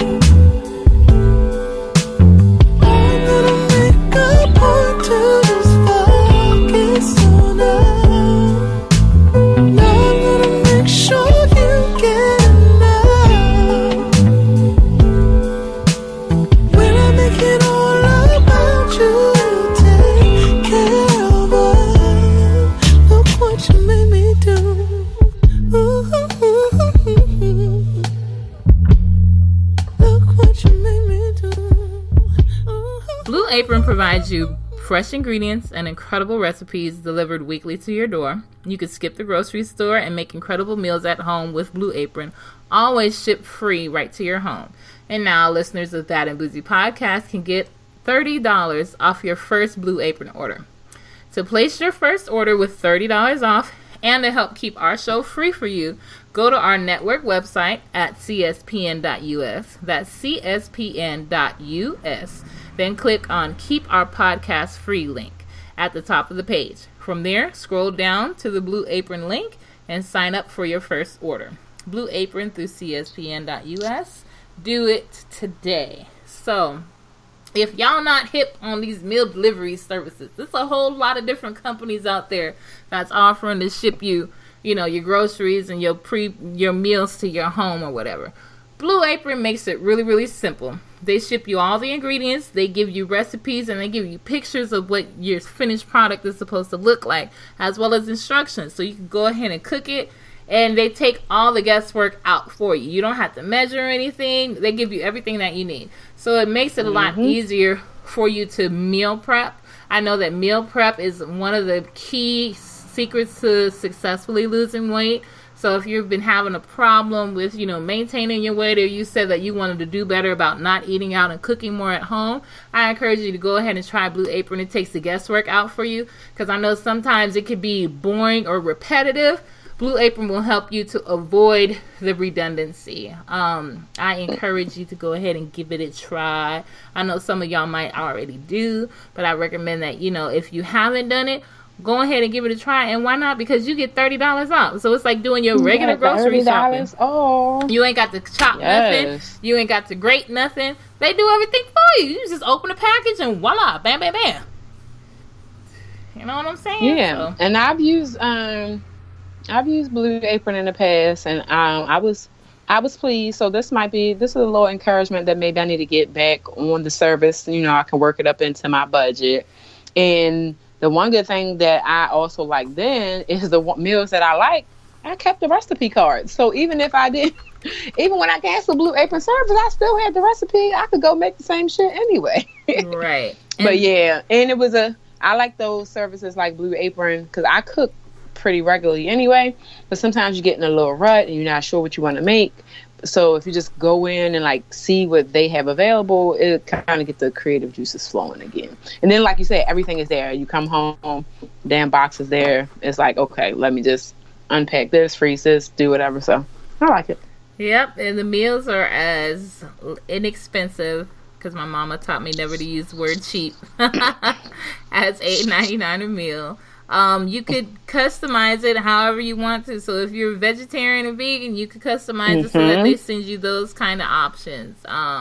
I'm gonna make a point to just focus on us. Now I'm gonna make sure you get enough. When I make it all about you, take care of us. Look what you made me do. Ooh, look what you made me do. Blue Apron provides you fresh ingredients and incredible recipes delivered weekly to your door. You can skip the grocery store and make incredible meals at home with Blue Apron, always shipped free right to your home. And now listeners of That and Boozy Podcast can get $30 off your first Blue Apron order. To place your first order with $30 off and to help keep our show free for you, go to our network website at cspn.us. That's cspn.us. Then click on Keep Our Podcast Free link at the top of the page. From there, scroll down to the Blue Apron link and sign up for your first order. Blue Apron through cspn.us. Do it today. So, if y'all not hip on these meal delivery services, there's a whole lot of different companies out there that's offering to ship you, you know, your groceries and your meals to your home or whatever. Blue Apron makes it really, really simple. They ship you all the ingredients, they give you recipes, and they give you pictures of what your finished product is supposed to look like, as well as instructions. So you can go ahead and cook it, and they take all the guesswork out for you. You don't have to measure anything. They give you everything that you need. So it makes it a lot easier for you to meal prep. I know that meal prep is one of the key secrets to successfully losing weight. So if you've been having a problem with, you know, maintaining your weight, or you said that you wanted to do better about not eating out and cooking more at home, I encourage you to go ahead and try Blue Apron. It takes the guesswork out for you, because I know sometimes it could be boring or repetitive. Blue Apron will help you to avoid the redundancy. I encourage you to go ahead and give it a try. I know some of y'all might already do, but I recommend that, you know, if you haven't done it, go ahead and give it a try. And why not? Because you get $30 off. So it's like doing your regular grocery shopping. Oh, you ain't got to chop nothing. You ain't got to grate nothing. They do everything for you. You just open the package and voila, bam, bam, bam. You know what I'm saying? Yeah. So. And I've used Blue Apron in the past, and I was pleased. So this is a little encouragement that maybe I need to get back on the service. You know, I can work it up into my budget. And the one good thing that I also like then is the meals that I like, I kept the recipe card. So even if I did, even when I canceled Blue Apron service, I still had the recipe. I could go make the same shit anyway. Right. But yeah, and I like those services like Blue Apron, because I cook pretty regularly anyway, but sometimes you get in a little rut and you're not sure what you want to make. So if you just go in and like see what they have available, it kind of get the creative juices flowing again. And then, like you said, everything is there. You come home, damn box is there. It's like, okay, let me just unpack this, freeze this, do whatever. So I like it. Yep, and the meals are as inexpensive, because my mama taught me never to use the word cheap, as $8.99 a meal. You could customize it however you want to. So if you're vegetarian and vegan, you could customize it so that they send you those kind of options.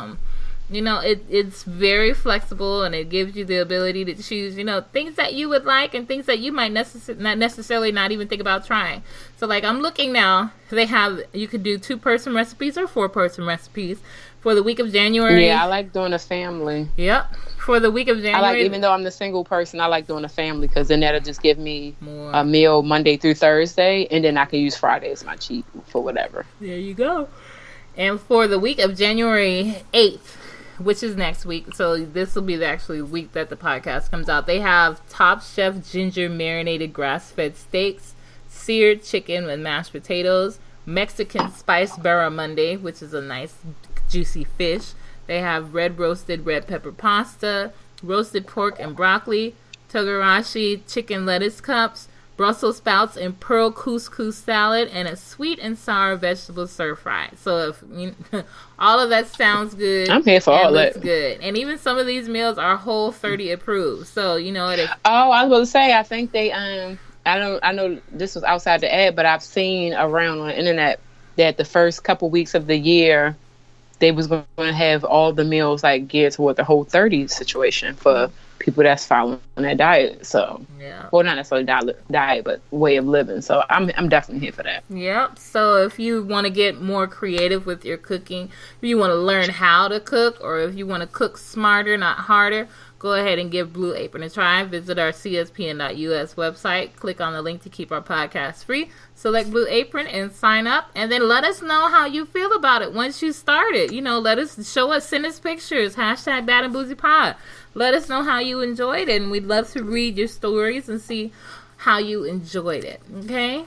It's very flexible, and it gives you the ability to choose, things that you would like and things that you might not necessarily not even think about trying. So like I'm looking now, you could do 2-person recipes or 4-person recipes for the week of January. Yeah, I like doing a family. Yep. For the week of January. Even though I'm the single person, I like doing a family because then that'll just give me a meal Monday through Thursday, and then I can use Friday as my cheat for whatever. There you go. And for the week of January 8th, which is next week, so this will be the actual week that the podcast comes out, they have Top Chef ginger marinated grass-fed steaks, seared chicken with mashed potatoes, Mexican spiced barramundi, which is a nice juicy fish. They have roasted red pepper pasta, roasted pork and broccoli, togarashi chicken lettuce cups, Brussels sprouts and pearl couscous salad, and a sweet and sour vegetable stir fry. So if all of that sounds good, I'm here for all that. Looks good, and even some of these meals are Whole30 approved. So I was about to say, I think they I know this was outside the ad, but I've seen around on the internet that the first couple weeks of the year they was going to have all the meals like geared toward the Whole30 situation for people that's following that diet. So, well, not necessarily diet, but way of living. So I'm definitely here for that. Yep. So if you want to get more creative with your cooking, if you want to learn how to cook, or if you want to cook smarter, not harder, go ahead and give Blue Apron a try. Visit our CSPN.us website. Click on the link to keep our podcast free. Select Blue Apron and sign up. And then let us know how you feel about it once you start it. Send us pictures. #BadandBoozyPod. Let us know how you enjoyed it. And we'd love to read your stories and see how you enjoyed it. Okay?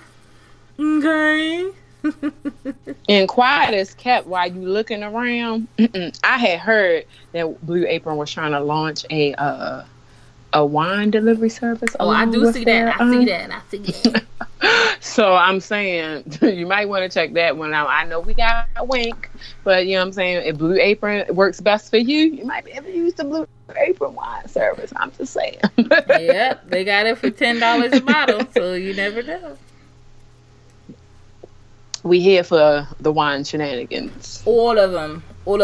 Okay. And quiet is kept while you looking around. I had heard that Blue Apron was trying to launch a wine delivery service. Oh, I do see that. I see that. So I'm saying you might want to check that one out. I know we got a wink, but you know what I'm saying, if Blue Apron works best for you, you might be able to use the Blue Apron wine service. I'm just saying. Yep, they got it for $10 a bottle, so you never know. We here for the wine shenanigans. All of them.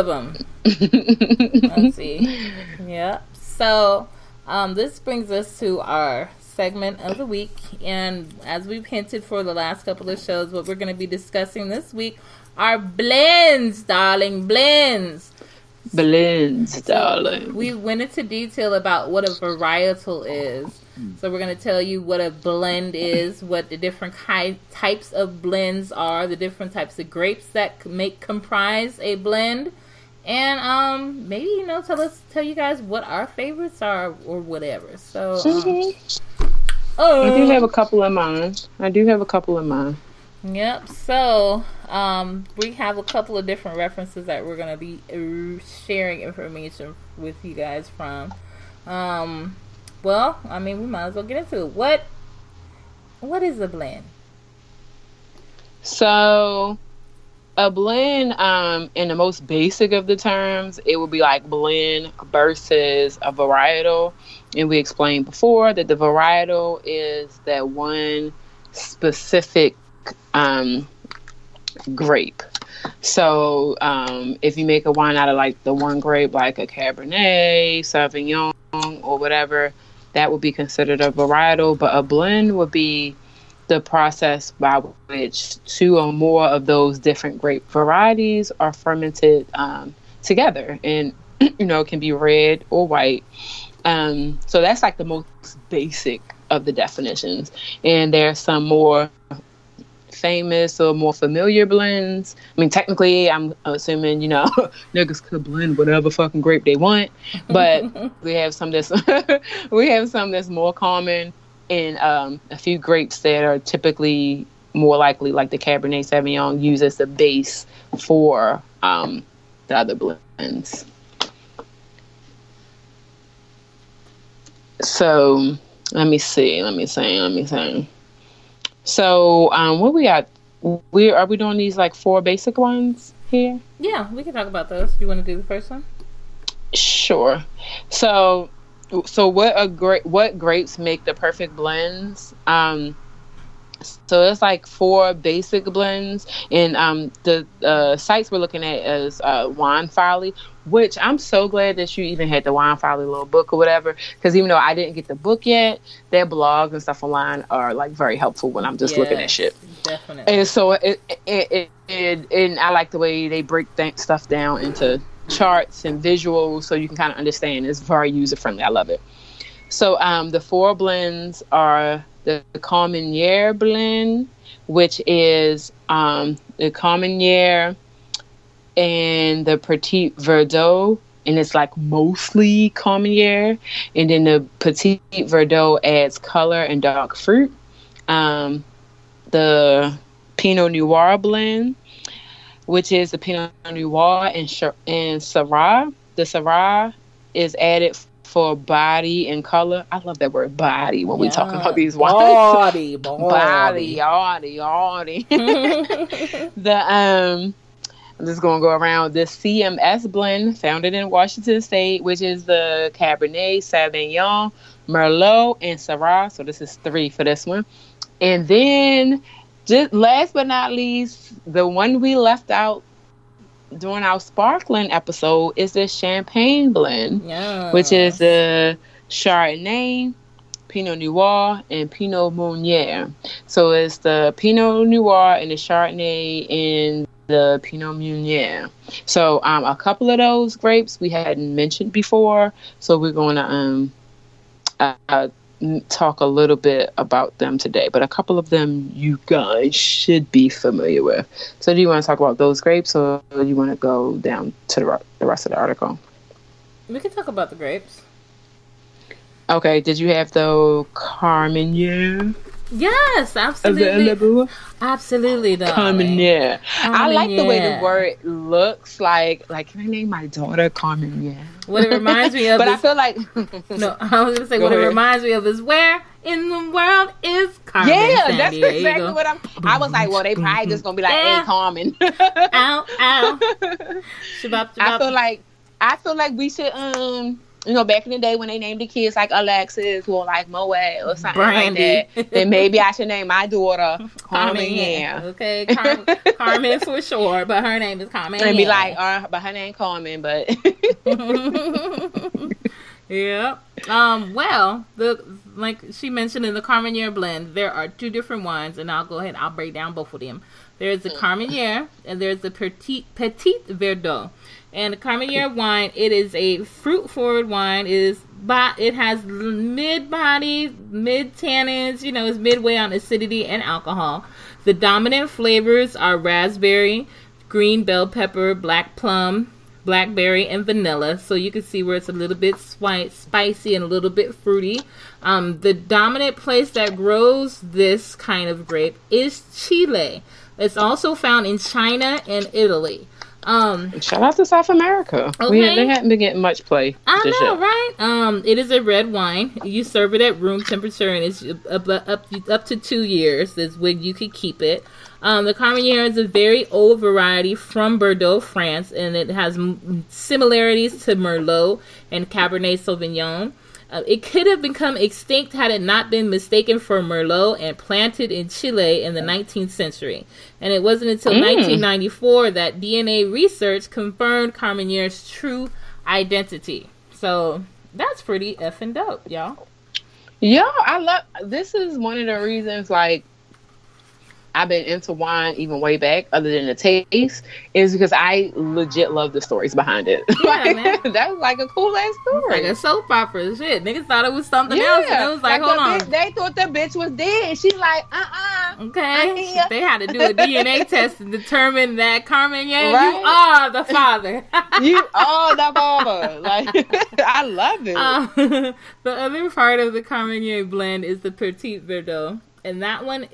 Let's see. Yeah. So, this brings us to our segment of the week. And as we've hinted for the last couple of shows, what we're going to be discussing this week are blends, darling. Blends, darling. We went into detail about what a varietal is. So we're going to tell you what a blend is, what the different types of blends are, the different types of grapes that comprise a blend, and maybe tell you guys what our favorites are or whatever. So I do have a couple in mind. Yep. So we have a couple of different references that we're going to be sharing information with you guys from. Well, I mean, we might as well get into it. What is a blend? So, a blend, in the most basic of the terms, it would be like blend versus a varietal. And we explained before that the varietal is that one specific grape. So, if you make a wine out of like the one grape, like a Cabernet, Sauvignon, or whatever, that would be considered a varietal. But a blend would be the process by which two or more of those different grape varieties are fermented together, and can be red or white. So that's like the most basic of the definitions. And there's some more famous or more familiar blends. I mean, technically, I'm assuming niggas could blend whatever fucking grape they want, but we have some that's more common, and a few grapes that are typically more likely, like the Cabernet Sauvignon, used as the base for the other blends. So let me see. So what we got are we doing these like 4 basic ones here? Yeah, we can talk about those. You want to do the first one? Sure. So what grapes make the perfect blends? So it's like 4 basic blends, and the sites we're looking at is Wine Folly, which I'm so glad that you even had the Wine Folly little book or whatever, because even though I didn't get the book yet, their blogs and stuff online are like very helpful when I'm just looking at shit. Definitely. And so and I like the way they break stuff down into charts and visuals, so you can kind of understand. It's very user friendly. I love it. So the 4 blends are the Carmenere blend, which is the Carmenere and the Petit Verdot, and it's like mostly Carmenere, and then the Petit Verdot adds color and dark fruit. The Pinot Noir blend, which is the Pinot Noir and Syrah. The Syrah is added for body and color. I love that word body when we talking about these wines. Body. I'm just gonna go around the CMS blend, founded in Washington State, which is the Cabernet Sauvignon, Merlot, and Syrah. So this is 3 for this one. And then, just last but not least, the one we left out during our sparkling episode is the Champagne blend, which is the Chardonnay, Pinot Noir, and Pinot Meunier. So it's the Pinot Noir and the Chardonnay and the Pinot Meunier. So a couple of those grapes we hadn't mentioned before, so we're going to talk a little bit about them today, but a couple of them you guys should be familiar with. So do you want to talk about those grapes, or do you want to go down to the rest of the article? We can talk about the grapes. Okay, did you have the Carmenere? Yes, absolutely. Absolutely, dog. Carmenere. I like the way the word looks like. Like, can I name my daughter Carmenere? What it reminds me of but is, I feel like... no, I was going to say, what it reminds me of is, where in the world is Carmen? Yeah, that's exactly what I was like, well, they probably just going to be like, hey, Carmen. Ow, ow. Shabab. I feel like we should... back in the day when they named the kids like Alexis or like Moet or something Brandy. like that, then maybe I should name my daughter Carmen. Yeah. Okay, Carmen for sure, but her name is Carmen. And be like, but her name Carmen, but. Yeah. Well, like she mentioned in the Carmenere blend, there are 2 different wines, and I'll go ahead. I'll break down both of them. There's the Carmenere and there's the Petit Verdot. And the Carmenere wine, it is a fruit-forward wine. It has mid-body, mid-tannins. It's midway on acidity and alcohol. The dominant flavors are raspberry, green bell pepper, black plum, blackberry, and vanilla. So you can see where it's a little bit spicy and a little bit fruity. The dominant place that grows this kind of grape is Chile. It's also found in China and Italy. Shout out to South America. Okay. They hadn't been getting much play. I know, right? It is a red wine. You serve it at room temperature, and it's up to 2 years is when you could keep it. The Carmenere is a very old variety from Bordeaux, France, and it has similarities to Merlot and Cabernet Sauvignon. It could have become extinct had it not been mistaken for Merlot and planted in Chile in the 19th century. And it wasn't until 1994 that DNA research confirmed Carmenere's true identity. So that's pretty effing dope, y'all. Yeah, this is one of the reasons, like, I've been into wine even way back, other than the taste, is because I legit love the stories behind it. Yeah, man. That was like a cool ass story. Like a soap opera shit. Niggas thought it was something else, and it was like hold on. They thought the bitch was dead, and she's like, Okay. They had to do a DNA test to determine that Carmen, you Right? are the father. You are the father. Like, I love it. The other part of the Carmenere blend is the Petit Verdot. And that one,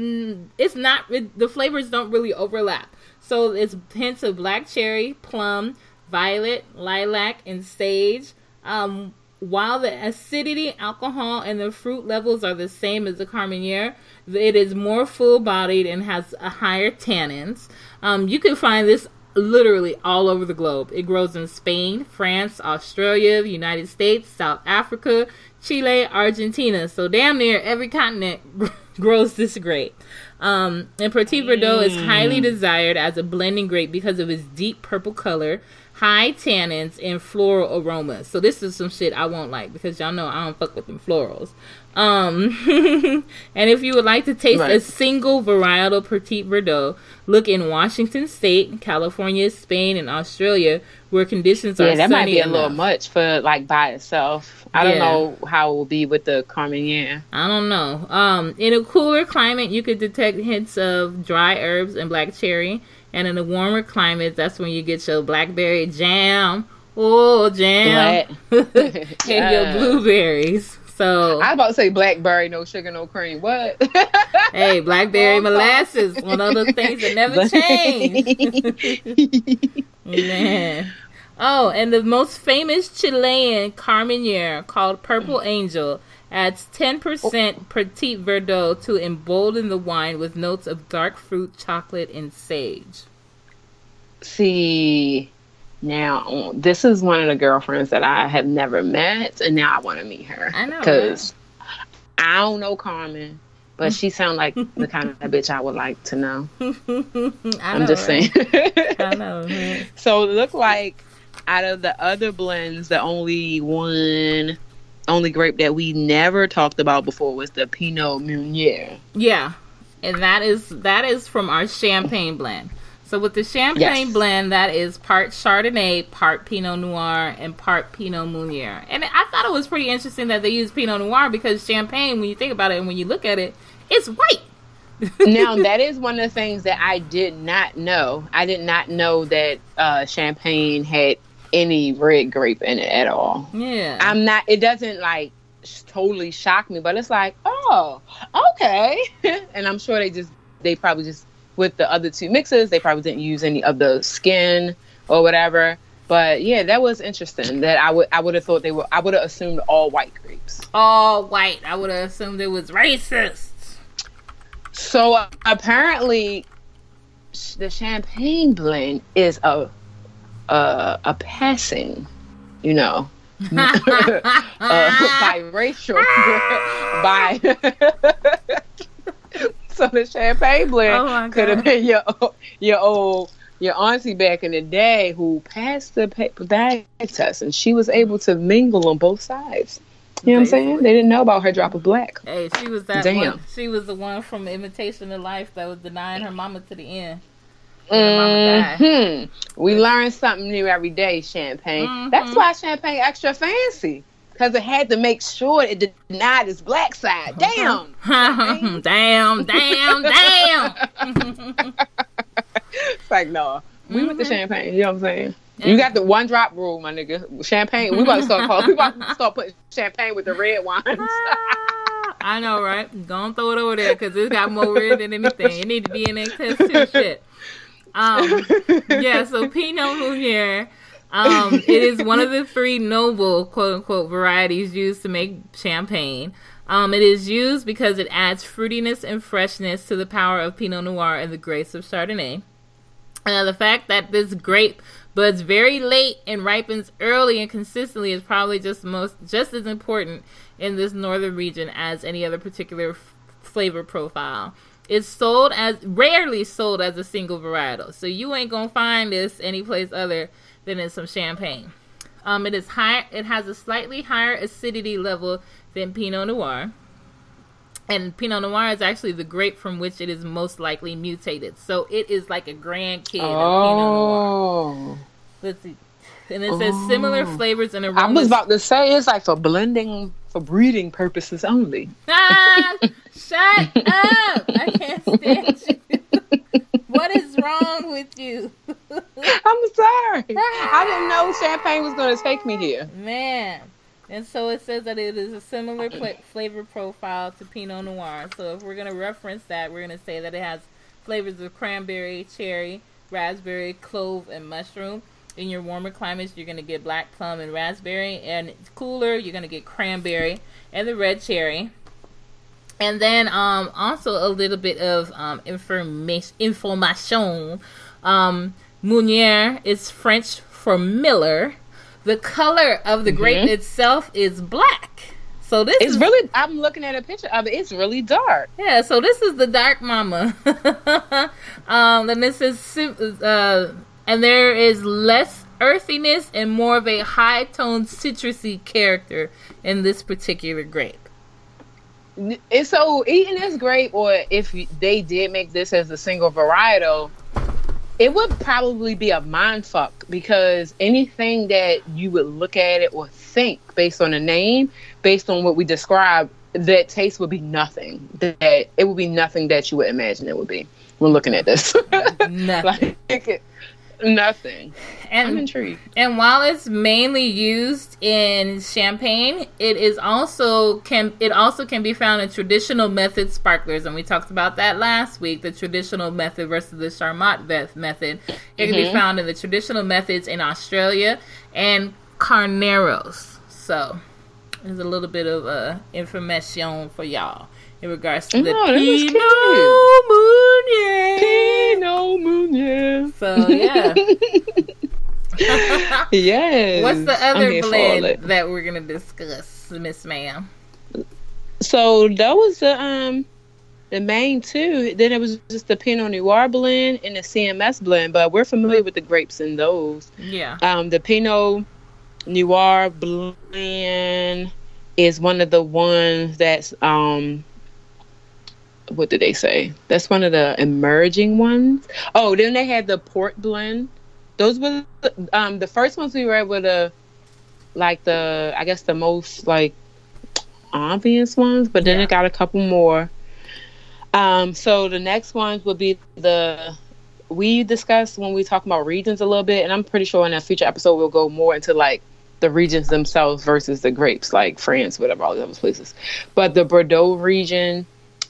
the flavors don't really overlap. So it's hints of black cherry, plum, violet, lilac, and sage. while the acidity, alcohol, and the fruit levels are the same as the Carmenere, it is more full-bodied and has a higher tannins. You can find this literally all over the globe. It grows in Spain, France, Australia, the United States, South Africa, Chile, Argentina. So damn near every continent grows this grape. And Petit Verdot is highly desired as a blending grape because of its deep purple color, high tannins, and floral aromas. So this is some shit I won't like because y'all know I don't fuck with them florals. And if you would like to taste a single varietal Petit Verdot, look in Washington State, California, Spain, and Australia, where conditions are sunny. Yeah, that might be a enough. little much for like by itself. I don't know how it will be with the Carmenere. I don't know. In a cooler climate, you could detect hints of dry herbs and black cherry. And in a warmer climate, that's when you get your blackberry jam. Oh, jam. And your blueberries. So I was about to say blackberry, no sugar, no cream. What? Hey, blackberry molasses, one of those things that never change. Man. Oh, and the most famous Chilean Carmenere, called Purple Angel, adds 10% Petit Verdot to embolden the wine with notes of dark fruit, chocolate, and sage. See, now this is one of the girlfriends that I have never met, and now I want to meet her. I know, because I don't know Carmen, but she sounds like the kind of bitch I would like to know. I'm just saying. I know. Man. So it looked like out of the other blends, the only grape that we never talked about before was the Pinot Meunier. Yeah, and that is from our Champagne blend. So with the Champagne blend, that is part Chardonnay, part Pinot Noir, and part Pinot Meunier. And I thought it was pretty interesting that they use Pinot Noir because Champagne, when you think about it and when you look at it, it's white. Now, that is one of the things that I did not know. I did not know that Champagne had any red grape in it at all. Yeah. It doesn't like totally shock me, but it's like, oh, okay. And I'm sure they probably just, with the other two mixes, they probably didn't use any of the skin or whatever. But yeah, that was interesting. That I would have thought I would have assumed all white grapes. All white. I would have assumed it was racist. So apparently, the Champagne blend is a passing, biracial by. So the Champagne blend could have been your auntie back in the day who passed the bag test, and she was able to mingle on both sides. You know what I'm saying? They didn't know about her drop of black. Hey, she was that one. She was the one from Imitation of Life that was denying her mama to the end. We learn something new every day, Champagne. That's why Champagne extra fancy. Because it had to make sure it denied its black side. Damn. damn. It's like, no. We with the Champagne. You know what I'm saying? You got the one drop rule, my nigga. Champagne. We about to start putting Champagne with the red wines. I know, right? Gonna throw it over there because it's got more red than anything. It need to be in that test too. Shit. Yeah. So Pinot Meunier. It is one of the 3 noble, quote unquote, varieties used to make champagne. It is used because it adds fruitiness and freshness to the power of Pinot Noir and the grace of Chardonnay. The fact that this grape buds very late and ripens early and consistently is probably just as important in this northern region as any other particular flavor profile. It's rarely sold as a single varietal, so you ain't gonna find this anyplace other than in some Champagne. It is high. It has a slightly higher acidity level than Pinot Noir. And Pinot Noir is actually the grape from which it is most likely mutated. So it is like a grandkid of Pinot Noir. Let's see. And it says similar flavors and aromas. I was about to say it's like for blending, for breeding purposes only. Shut up! I can't stand you. What is wrong with you? I'm sorry. I didn't know Champagne was going to take me here. Man. And so it says that it is a similar flavor profile to Pinot Noir. So if we're going to reference that, we're going to say that it has flavors of cranberry, cherry, raspberry, clove, and mushroom. In your warmer climates, you're going to get black plum and raspberry. And it's cooler, you're going to get cranberry and the red cherry. And then also a little bit of information. Meunier is French for miller. The color of the grape itself is black. So this is really, I'm looking at a picture of it. It's really dark. Yeah, so this is the dark mama. And this is and there is less earthiness and more of a high-toned citrusy character in this particular grape. And so eating this grape, or if they did make this as a single varietal, it would probably be a mindfuck, because anything that you would look at it or think based on the name, based on what we described, that taste would be nothing. That it would be nothing that you would imagine it would be when looking at this. Nothing. Nothing. And, I'm intrigued. And while it's mainly used in champagne, it also can be found in traditional method sparklers, and we talked about that last week. The traditional method versus the Charmat method. It can be found in the traditional methods in Australia and Carneros. So there's a little bit of information for y'all in regards to the Pinot Meunier. So yeah. Yes. What's the other blend that we're gonna discuss, Miss Ma'am? So that was the main two. Then it was just the Pinot Noir blend and the CMS blend, but we're familiar with the grapes in those. Yeah. The Pinot Noir blend is one of the ones that's what did they say? That's one of the emerging ones. Oh, then they had the port blend. Those were the first ones we read were the most like obvious ones, but then it got a couple more. So the next ones would be we discussed when we talk about regions a little bit, and I'm pretty sure in a future episode we'll go more into like the regions themselves versus the grapes, like France, whatever, all those places. But the Bordeaux region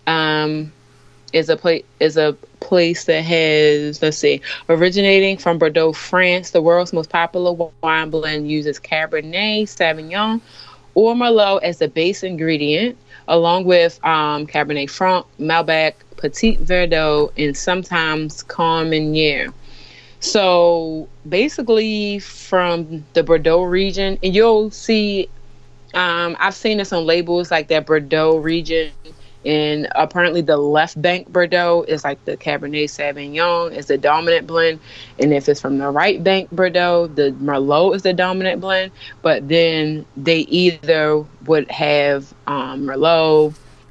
is a place that has, originating from Bordeaux, France. The world's most popular wine blend uses Cabernet Sauvignon or Merlot as the base ingredient, along with Cabernet Franc, Malbec, Petit Verdot, and sometimes Carmenere. So basically from the Bordeaux region, and you'll see, I've seen this on labels like that Bordeaux region, and apparently the left bank Bordeaux is like the Cabernet Sauvignon is the dominant blend, and if it's from the right bank Bordeaux, the Merlot is the dominant blend. But then they either would have Merlot,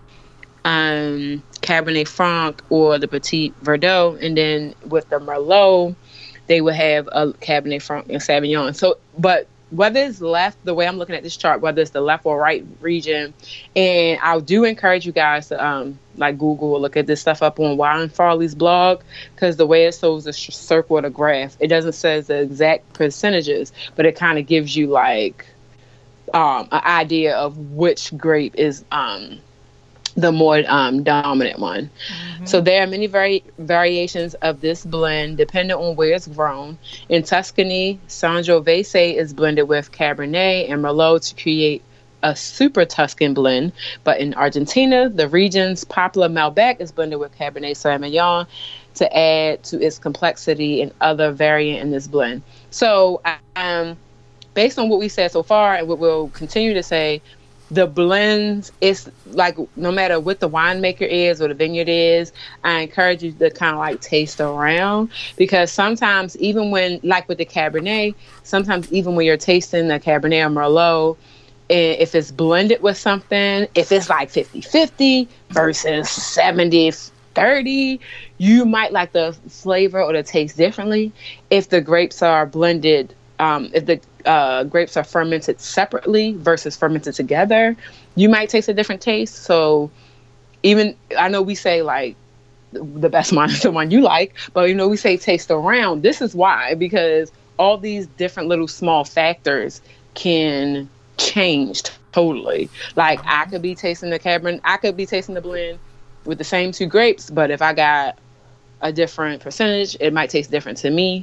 Cabernet Franc, or the Petit Verdot, and then with the Merlot they would have a Cabernet Franc and Sauvignon. So, but whether it's left, the way I'm looking at this chart, whether it's the left or right region, and I do encourage you guys to like Google or look at this stuff up on Wine Farley's blog, because the way it shows a circle or the graph, it doesn't say the exact percentages, but it kind of gives you like an idea of which grape is the more dominant one. Mm-hmm. So there are many variations of this blend depending on where it's grown. In Tuscany, Sangiovese is blended with Cabernet and Merlot to create a super Tuscan blend. But in Argentina, the region's popular Malbec is blended with Cabernet Sauvignon to add to its complexity and other variant in this blend. So based on what we said so far and what we'll continue to say, the blends, it's like no matter what the winemaker is or the vineyard is, I encourage you to kind of like taste around, because sometimes even when, like with the Cabernet, sometimes even when you're tasting the Cabernet or Merlot, if it's blended with something, if it's like 50-50 versus 70-30, you might like the flavor or the taste differently. If the grapes are blended, if the grapes are fermented separately versus fermented together, you might taste a different taste. So even, I know we say like the best wine is the one you like, but we say taste around. This is why, because all these different little small factors can change totally. Like I could be tasting the Cabernet, I could be tasting the blend with the same two grapes, but if I got a different percentage, it might taste different to me.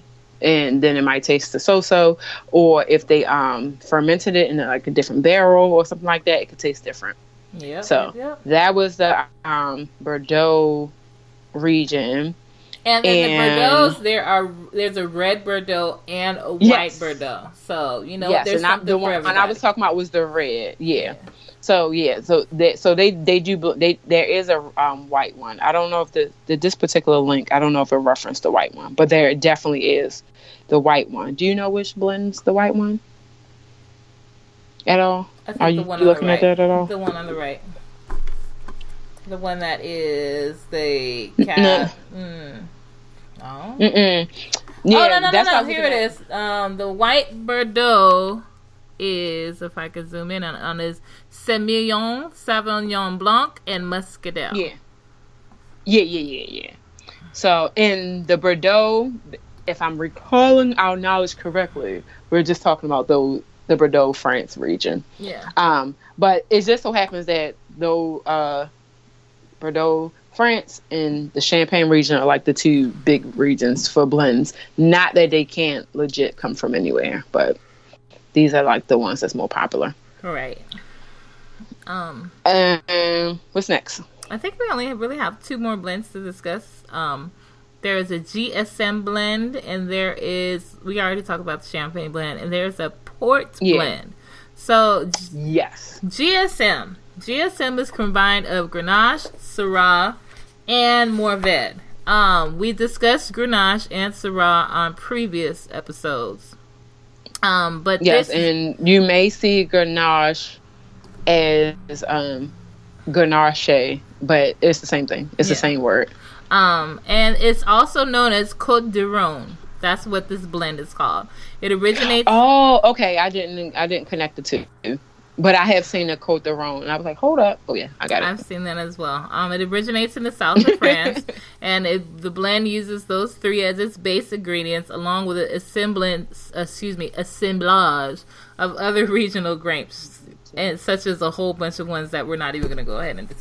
and then it might taste the so-so. Or if they fermented it in like a different barrel or something like that, it could taste different. Yeah. So that was the Bordeaux region. And then the Bordeaux's, there's a red Bordeaux and a white Bordeaux. So there's something the for one everybody. I was talking about was the red. Yeah. So they do there is a white one. I don't know if this particular link, I don't know if it referenced the white one, but there definitely is the white one. Do you know which blend's the white one at all? Are you looking at that at all? The one on the right. The one that is the cat. No. Oh. Yeah, no. Here it is. The white Bordeaux is, if I could zoom in on is Semillon, Sauvignon Blanc, and Muscadel. Yeah. So in the Bordeaux, if I'm recalling our knowledge correctly, we're just talking about the Bordeaux, France region. Yeah. But it just so happens that though Bordeaux, France, and the Champagne region are like the two big regions for blends. Not that they can't legit come from anywhere, but these are like the ones that's more popular. Right. What's next? I think we only really have two more blends to discuss. There is a GSM blend, and we already talked about the Champagne blend, and there's a Port blend. So yes, GSM is combined of Grenache, Syrah, and Mourvedre. We discussed Grenache and Syrah on previous episodes. But yes, and you may see Grenache as Grenache, but it's the same thing. It's the same word. And it's also known as Côte de Rhône. That's what this blend is called. It originates. Oh, okay. I didn't connect the two, but I have seen the Côte de Rhône, and I was like, hold up. Oh yeah, I got it. I've seen that as well. It originates in the south of France, and the blend uses those three as its base ingredients, along with assemblage of other regional grapes, and such as a whole bunch of ones that we're not even going to go ahead and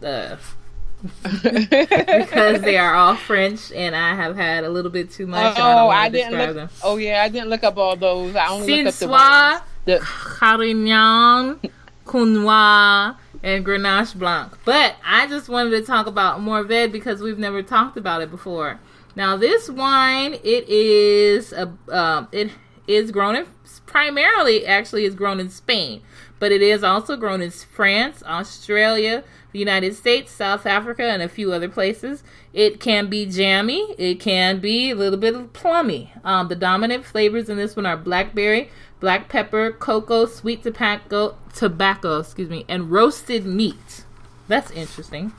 because they are all French, and I have had a little bit too much. I didn't look. Them. Oh yeah, I didn't look up all those. I only looked up the ones. Carignan, Counoise, and Grenache Blanc. But I just wanted to talk about Mourvedre because we've never talked about it before. Now, this wine, it is grown primarily grown in Spain, but it is also grown in France, Australia, the United States, South Africa, and a few other places. It can be jammy. It can be a little bit of plummy. The dominant flavors in this one are blackberry, black pepper, cocoa, sweet tobacco, and roasted meat. That's interesting.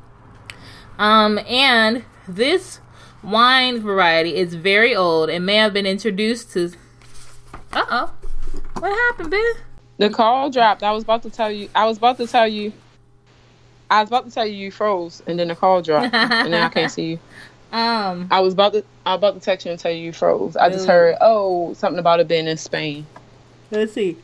And this wine variety is very old and may have been introduced to... Uh-oh. What happened, Ben? The call dropped. I was about to tell you you froze, and then the call dropped, and then I can't see you. I was about to text you and tell you froze. I just heard something about it being in Spain. Let's see.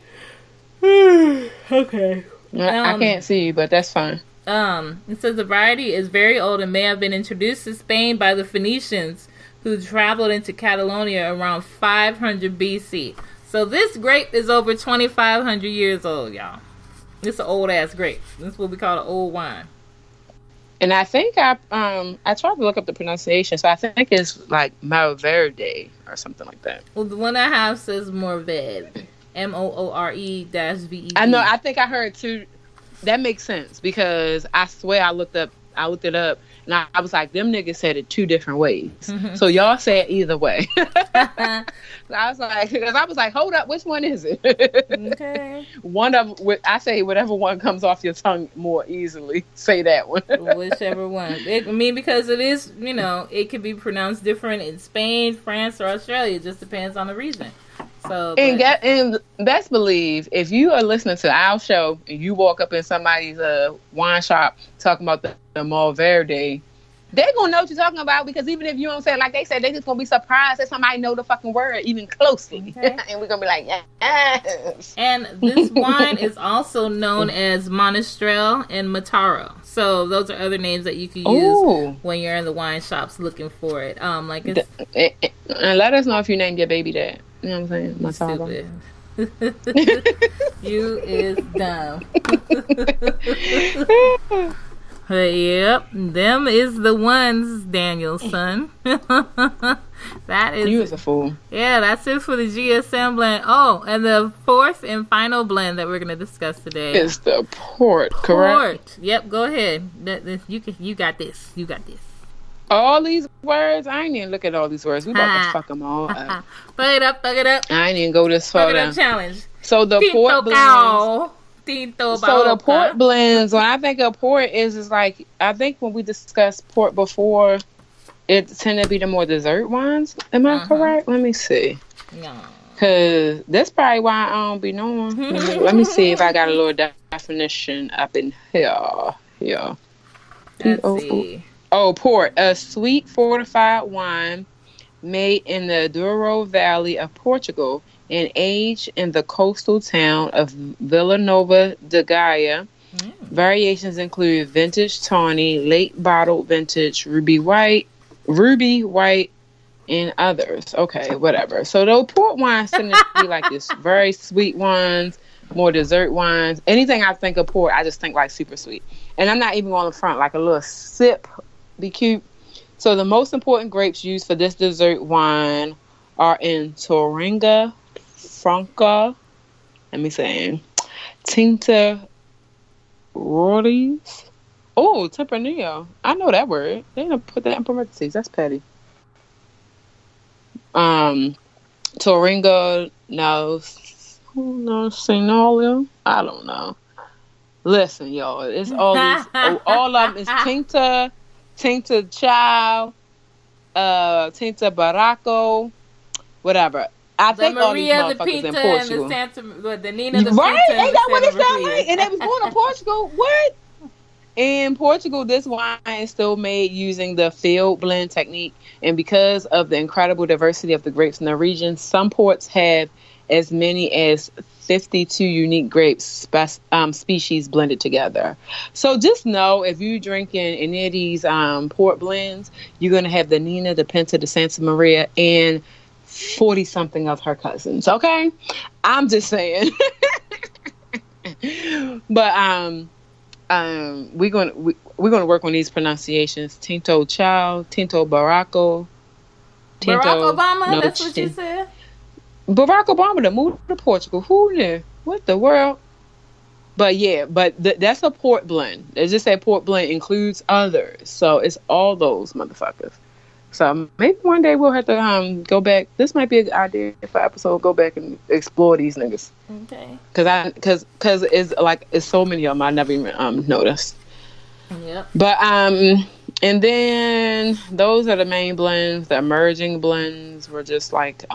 Okay. I can't see you, but that's fine. It says the variety is very old and may have been introduced to Spain by the Phoenicians who traveled into Catalonia around 500 BC. So this grape is over 2,500 years old, y'all. It's an old ass grape. This is what we call an old wine. And I think I tried to look up the pronunciation, so I think it's like Mourvedre or something like that. Well, the one I have says Mourvedre, MOORE-VED. I know. I think I heard too. That makes sense because I swear I looked it up, and I was like, them niggas said it two different ways. Mm-hmm. So y'all say it either way. So I was like, hold up, which one is it? Okay. I say whatever one comes off your tongue more easily. Say that one. Whichever one. Because it is, it can be pronounced different in Spain, France, or Australia. It just depends on the region. So, and best believe if you are listening to our show and you walk up in somebody's wine shop talking about the Mourvedre, They're gonna know what you're talking about, because even if you don't say it like they said, they just gonna be surprised that somebody know the fucking word even closely. Okay. And we're gonna be like, yes. And this wine is also known as Monastrell and Mataro. So those are other names that you can use Ooh. when you're in the wine shops looking for it. Like it's And let us know if you named your baby that. You know what I'm saying? Mataro. stupid. You is dumb. Yep, them is the ones, Danielson. That is, You was a fool. yeah, that's it for the GSM blend. Oh, and the fourth and final blend that we're going to discuss today. It's the port, correct? Port. Yep, go ahead. You got this. You got this. All these words, I ain't even look at all these words. We about to fuck them all up. Fuck it up, fuck it up. I ain't even go this Fuck far it down. up challenge. So the Tinto port blends. cao. Tinto So the Bauca. port blends, when I think of port, is like, I think when we discussed port before, it tended to be the more dessert wines. Am I correct? Let me see. No. Because that's probably why I don't be knowing. Let me see if I got a little definition up in here. Yeah. Let's P-O-O. see. Oh, port. A sweet fortified wine made in the Douro Valley of Portugal and aged in the coastal town of Vila Nova de Gaia. Variations include vintage tawny, late bottled vintage, ruby white, and others. Okay, whatever. So those port wines tend to be like this, very sweet ones, more dessert wines. Anything I think of port, I just think like super sweet. And I'm not even on the front, like a little sip, be cute. So the most important grapes used for this dessert wine are in Toringa Franca. Let me say, Tinta Roriz. Oh, Tempranillo. I know that word. They didn't put that in parentheses. That's petty. Toringa Sinolia. I don't know. Listen, y'all. It's all these. All of them is Tinta Chao, Tinta Barraco, whatever. I The think all these Maria, the motherfuckers Pinta, in and Portugal. the Nina, the Right? Pinta, Ain't that what it Santa sound Maria. like? And they was going to Portugal. What? In Portugal, this wine is still made using the field blend technique. And because of the incredible diversity of the grapes in the region, some ports have as many as 52 unique grapes species blended together. So just know, if you're drinking any of these port blends, you're going to have the Nina, the Pinta, the Santa Maria, and 40 something of her cousins. Okay, I'm just saying. But we're gonna work on these pronunciations. Tinto Chao, Tinto Barraco, Tinto, Barack Obama, no, that's what you said? Barack Obama to move to Portugal. Who knew? What the world? But yeah, that's a port blend. They just say port blend includes others, so it's all those motherfuckers. So maybe one day we'll have to go back. This might be a good idea for an episode. Go back and explore these niggas. Okay. Cause it's so many of them I never even noticed. Yep. But and then those are the main blends. The emerging blends were just like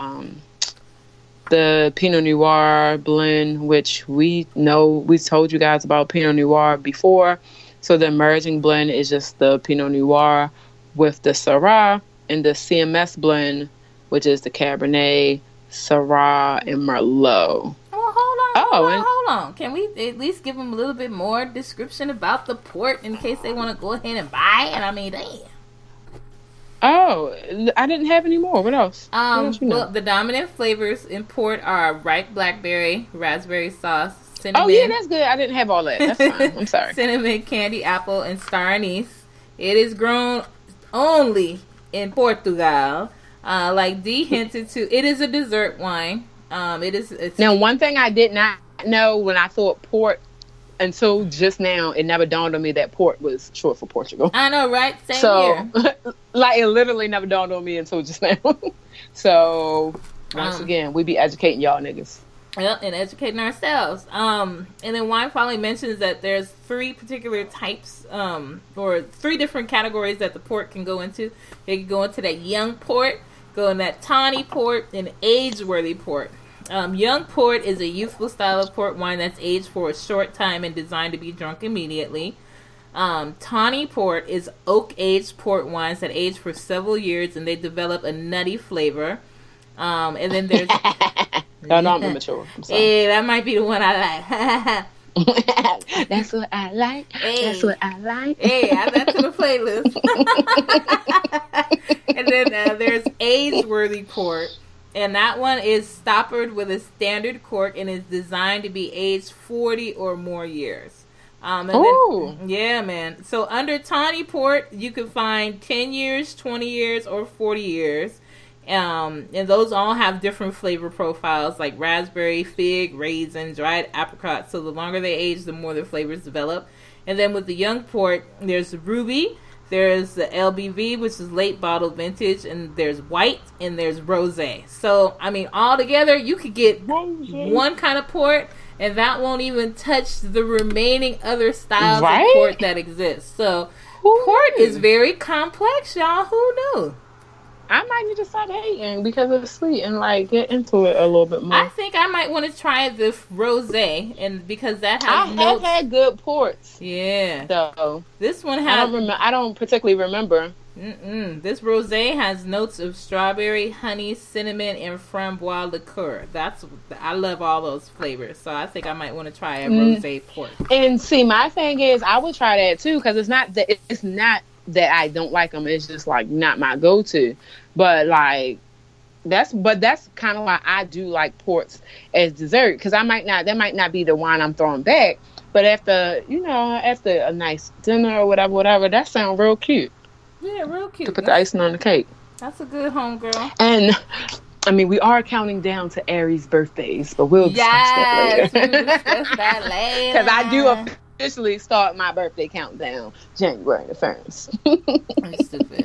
the Pinot Noir blend, which we told you guys about Pinot Noir before. So the emerging blend is just the Pinot Noir with the Syrah, and the CMS blend, which is the Cabernet, Syrah, and Merlot. Well, hold on. Can we at least give them a little bit more description about the port in case they want to go ahead and buy it? I mean, damn. Oh, I didn't have any more. What else? What else you know? Well, the dominant flavors in port are ripe blackberry, raspberry sauce, cinnamon. Oh yeah, that's good. I didn't have all that. That's fine. I'm sorry. Cinnamon, candy apple, and star anise. It is grown only in Portugal. Like Dee hinted to, it is a dessert wine. It's Now, one thing I did not know when I thought port until just now, it never dawned on me that port was short for Portugal. I know, right? Same So, here. like, it literally never dawned on me until just now. So, once again, we be educating y'all niggas. Yep, and educating ourselves. And then Wine Folly mentions that there's 3 particular types, or 3 different categories that the port can go into. It can go into that young port, go in that tawny port, and age-worthy port. Young port is a youthful style of port wine that's aged for a short time and designed to be drunk immediately. Tawny Port is oak-aged port wines that age for several years, and they develop a nutty flavor. And then there's... No, I'm immature. I'm sorry. Hey, that might be the one I like. That's what I like. Hey. That's what I like. Hey, add that to the playlist. And then there's age-worthy port. And that one is stoppered with a standard cork and is designed to be aged 40 or more years. Ooh. Yeah, man. So under Tawny Port, you can find 10 years, 20 years, or 40 years. And those all have different flavor profiles, like raspberry, fig, raisin, dried apricot. So the longer they age, the more the flavors develop. And then with the young port, there's ruby, there's the LBV, which is late bottle vintage, and there's white, and there's rosé. So, I mean, all together, you could get one kind of port, and that won't even touch the remaining other styles of port that exist. So, port is very complex, y'all. Who knew? I might need to start hating because it's sweet and like get into it a little bit more. I think I might want to try the rosé, and because that has have had good ports. Yeah. So this one has. I don't particularly remember. This rosé has notes of strawberry, honey, cinnamon, and framboise liqueur. I love all those flavors, so I think I might want to try a rosé port. And see, my thing is, I would try that too because it's not that I don't like them. It's just like not my go-to. But like that's kind of why I do like ports as dessert because that might not be the wine I'm throwing back. But after a nice dinner or whatever, that sounds real cute. Yeah, real cute. To put the icing on the cake. That's a good homegirl. And I mean, we are counting down to Aries' birthdays, but we'll discuss that later. We'll discuss that later. Because I do officially start my birthday countdown January the 1st. I'm stupid.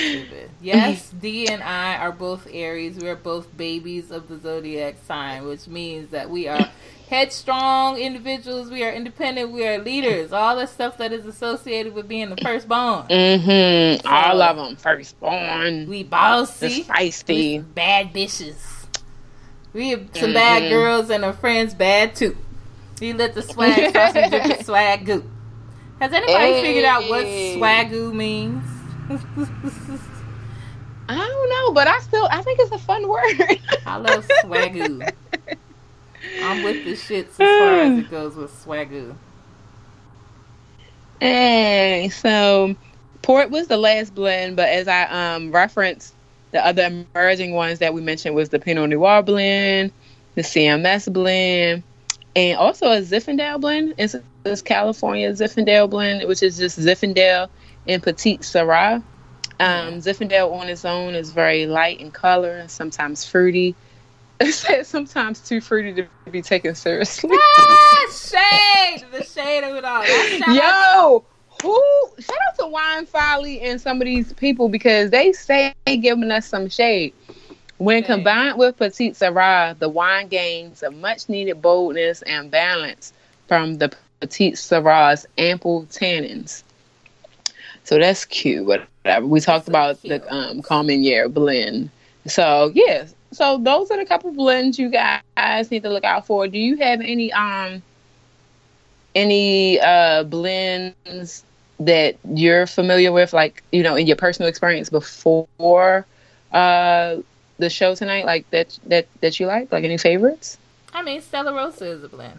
Yes, D and I are both Aries. We are both babies of the zodiac sign, which means that we are headstrong individuals. We are independent. We are leaders. All the stuff that is associated with being the firstborn. So, all of them. Firstborn. We bossy. Feisty. We bad bitches. We have some bad girls and our friends bad too. You let the swag sausage drip the swag-goo. Has anybody figured out what swag-goo means? I don't know, but I think it's a fun word. I love swag-goo. I'm with the shits as far as it goes with swag-goo. Hey, so port was the last blend, but as I referenced, the other emerging ones that we mentioned was the Pinot Noir blend, the CMS blend, and also a Zinfandel blend. It's this California Zinfandel blend, which is just Zinfandel and Petite Sirah. Zinfandel on its own is very light in color and sometimes fruity. It says sometimes too fruity to be taken seriously. Shade! The shade of it all. Shout out to Wine Folly and some of these people because they say they giving us some shade. When combined with Petite Sirah, the wine gains a much needed boldness and balance from the Petite Sirah's ample tannins. So that's cute. Whatever. We talked about the Carmenere blend. So yeah. So those are the couple blends you guys need to look out for. Do you have any blends that you're familiar with, like, you know, in your personal experience before the show tonight, like that you like any favorites? I mean, Stella Rosa is a blend.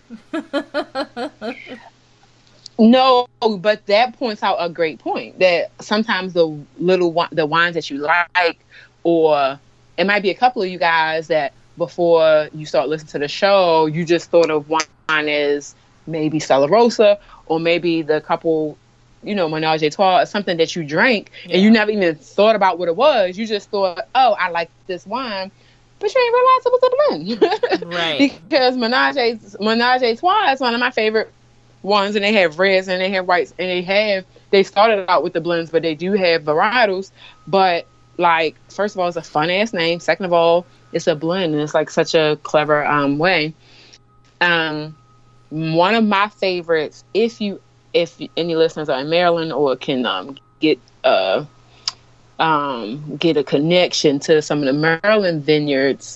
No, but that points out a great point that sometimes the wines that you like, or it might be a couple of you guys that before you start listening to the show, you just thought of wine as maybe Stella Rosa or maybe the couple, you know, Menage a Trois or something that you drank and you never even thought about what it was. You just thought, oh, I like this wine, but you ain't realize it was a blend. Right. Because Menage a Trois is one of my favorite ones, and they have reds and they have whites, and they started out with the blends, but they do have varietals. But like, first of all, it's a fun ass name. Second of all, it's a blend, and it's like such a clever way. One of my favorites, if any listeners are in Maryland or can get a connection to some of the Maryland vineyards,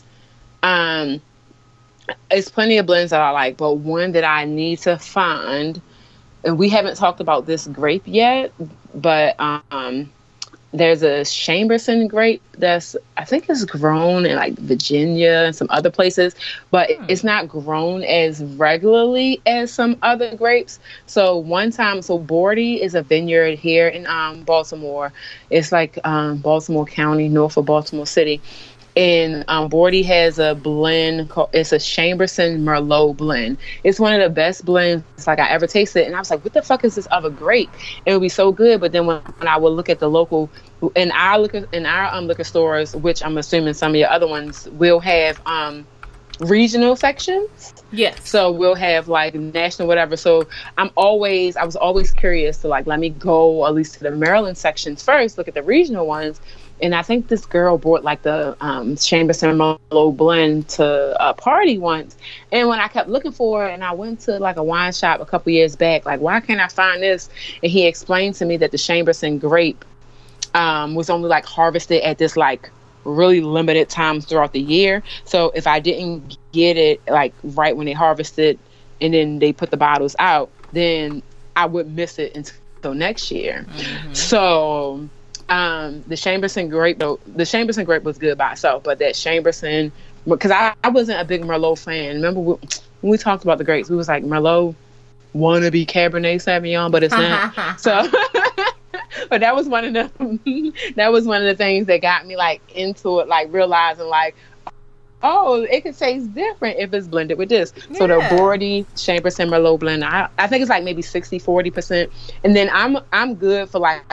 it's plenty of blends that I like, but one that I need to find and we haven't talked about this grape yet, but there's a Chamberson grape I think it's grown in like Virginia and some other places, but it's not grown as regularly as some other grapes. So Bordy is a vineyard here in Baltimore. It's like Baltimore County, north of Baltimore City. And Bordy has a blend it's a Chamberson Merlot blend. It's one of the best blends like I ever tasted. And I was like, what the fuck is this other grape? It would be so good. But then when I would look at the local, in our liquor stores, which I'm assuming some of your other ones will have regional sections. Yes. So we'll have like national whatever. So I was always curious to like, let me go at least to the Maryland sections first, look at the regional ones. And I think this girl brought like the Chamberson Merlot blend to a party once. And when I kept looking for it, and I went to like a wine shop a couple years back, like, why can't I find this? And he explained to me that the Chamberson grape was only like harvested at this like really limited times throughout the year. So if I didn't get it like right when they harvested and then they put the bottles out, then I would miss it until next year. Mm-hmm. So the Chamberson grape was good by itself, but that Chamberson, because I wasn't a big Merlot fan. Remember when we talked about the grapes, we was like, Merlot wannabe Cabernet Sauvignon, but it's not. So, but that was one of the things that got me like into it, like realizing like, oh, it could taste different if it's blended with this. Yeah. So the Bordy Chamberson Merlot blend, I think it's like maybe 60-40%, and then I'm good for like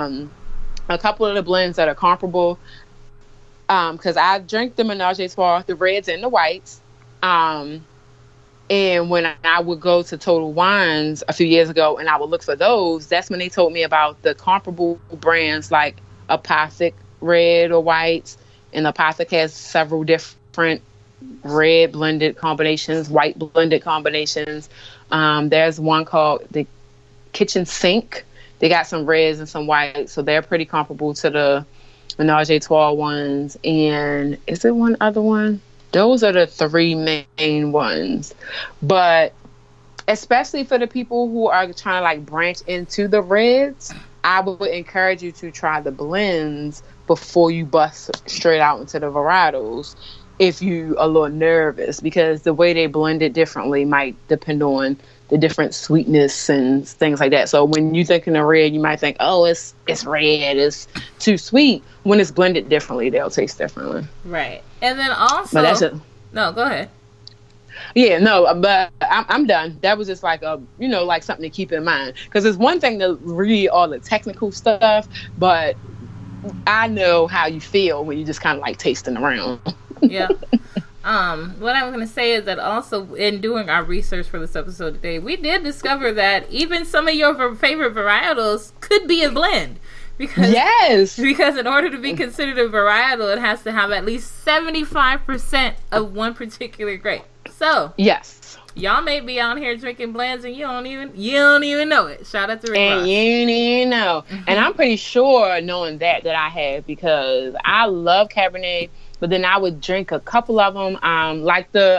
a couple of the blends that are comparable, because I drink the Menage a Trois, the reds and the whites. And when I would go to Total Wines a few years ago and I would look for those, that's when they told me about the comparable brands like Apothic red or whites. And Apothic has several different red blended combinations, white blended combinations. There's one called the Kitchen Sink. They got some reds and some whites, so they're pretty comparable to the Menage a Trois ones. And is there one other one? Those are the three main ones. But especially for the people who are trying to like branch into the reds, I would encourage you to try the blends before you bust straight out into the varietals if you are a little nervous, because the way they blend it differently might depend on the different sweetness and things like that. So when you think in a red, you might think, oh, it's red, it's too sweet. When it's blended differently, they'll taste differently. Right. And then also, but that's no, go ahead. Yeah, no, but I'm done. That was just like like something to keep in mind, because it's one thing to read all the technical stuff, but I know how you feel when you just kind of like tasting around. Yeah. What I'm going to say is that also in doing our research for this episode today, we did discover that even some of your favorite varietals could be a blend. Because in order to be considered a varietal, it has to have at least 75% of one particular grape. So, yes, y'all may be out here drinking blends and you don't even know it. Shout out to Rick Ross. And you didn't even know. Mm-hmm. And I'm pretty sure knowing that I have, because I love Cabernet. But then I would drink a couple of them, like the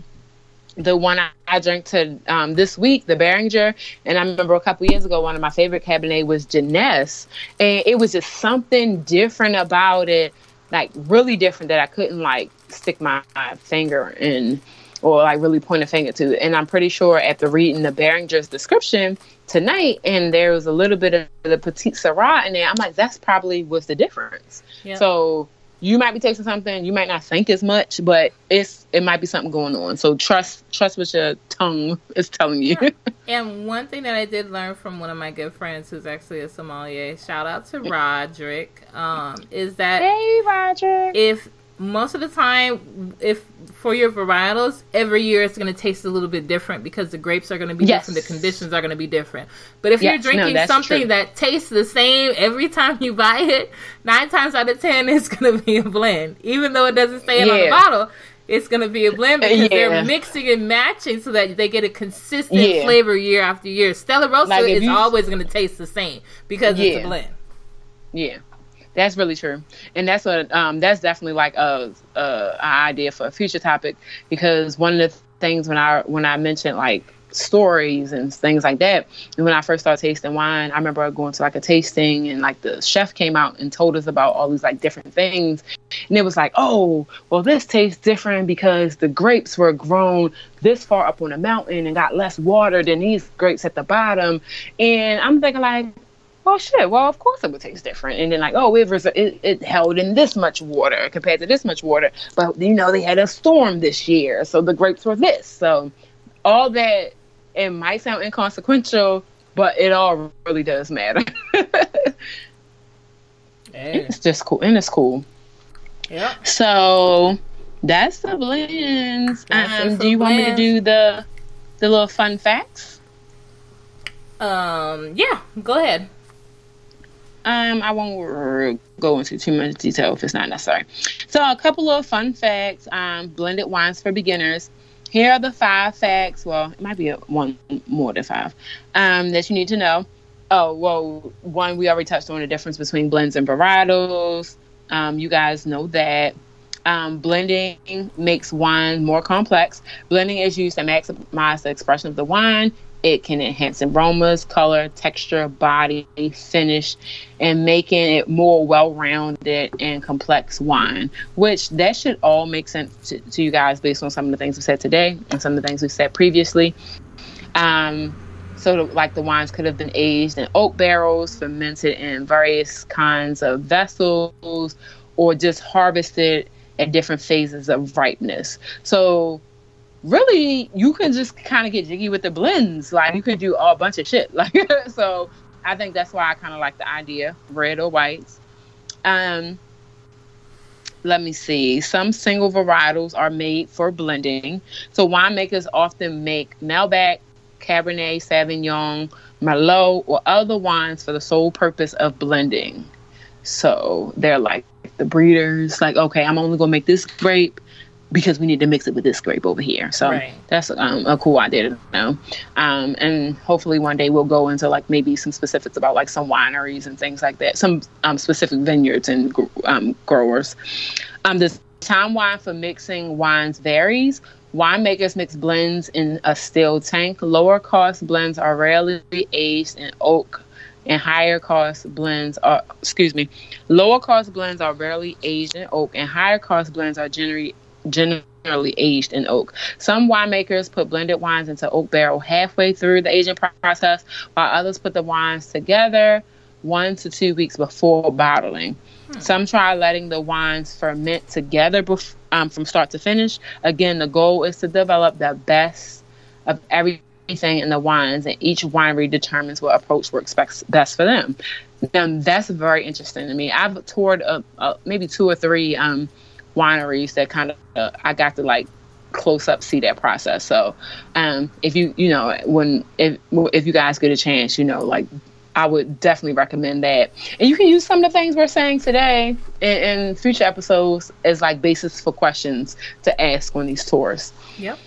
one I drank to this week, the Beringer. And I remember a couple years ago, one of my favorite Cabernet was Jeunesse. And it was just something different about it, like really different, that I couldn't like stick my finger in or like really point a finger to. And I'm pretty sure after reading the Beringer's description tonight, and there was a little bit of the Petite Syrah in there, I'm like, that's probably what's the difference. Yep. So you might be tasting something, you might not think as much, but it might be something going on. So trust what your tongue is telling you. Yeah. And one thing that I did learn from one of my good friends who's actually a sommelier, shout out to Roderick, is that hey Roderick, if most of the time, if for your varietals, every year it's going to taste a little bit different because the grapes are going to be different, the conditions are going to be different. But if you're drinking something that tastes the same every time you buy it, 9 times out of 10 it's going to be a blend. Even though it doesn't say it on the bottle, it's going to be a blend because they're mixing and matching so that they get a consistent flavor year after year. Stella Rosa is always going to taste the same because it's a blend. Yeah. That's really true, and that's that's definitely like an idea for a future topic, because one of the things when I mentioned like stories and things like that. And when I first started tasting wine, I remember going to like a tasting, and like the chef came out and told us about all these like different things. And it was like, oh, well, this tastes different because the grapes were grown this far up on a mountain and got less water than these grapes at the bottom. And I'm thinking like, well, shit, well, of course it would taste different. And then like, oh, it held in this much water compared to this much water. But, you know, they had a storm this year, so the grapes were this. So all that, it might sound inconsequential, but it all really does matter. It's just cool. And it's cool. Yeah. So that's the blends. Do you want me to do the little fun facts? Yeah, go ahead. I won't go into too much detail if it's not necessary. So a couple of fun facts, blended wines for beginners. Here are the 5 facts. Well, it might be one more than 5 that you need to know. Oh, well, one, we already touched on the difference between blends and varietals. You guys know that. Blending makes wine more complex. Blending is used to maximize the expression of the wine. It can enhance aromas, color, texture, body, finish, and making it more well-rounded and complex wine, which that should all make sense to you guys based on some of the things we said today and some of the things we said previously. So like the wines could have been aged in oak barrels, fermented in various kinds of vessels, or just harvested at different phases of ripeness. So really, you can just kind of get jiggy with the blends. Like, you can do a bunch of shit. Like, so I think that's why I kind of like the idea, red or whites. Let me see. Some single varietals are made for blending. So winemakers often make Malbec, Cabernet Sauvignon, Merlot, or other wines for the sole purpose of blending. So they're like the breeders, like, okay, I'm only going to make this grape because we need to mix it with this grape over here. So that's a cool idea to know. And hopefully one day we'll go into like maybe some specifics about like some wineries and things like that, some specific vineyards and growers. The timeline for mixing wines varies. Winemakers mix blends in a steel tank. Lower cost blends are rarely aged in oak, and lower cost blends are rarely aged in oak, and higher cost blends are generally aged in oak. Some winemakers put blended wines into oak barrel halfway through the aging process, while others put the wines together 1 to 2 weeks before bottling. Some try letting the wines ferment together from start to finish. Again, the goal is to develop the best of everything in the wines, and each winery determines what approach works best for them. That's very interesting to me. I've toured maybe 2 or 3 wineries that kind of I got to like close up see that process. So if you guys get a chance, like I would definitely recommend that. And you can use some of the things we're saying today in future episodes as like basis for questions to ask on these tours. Yep.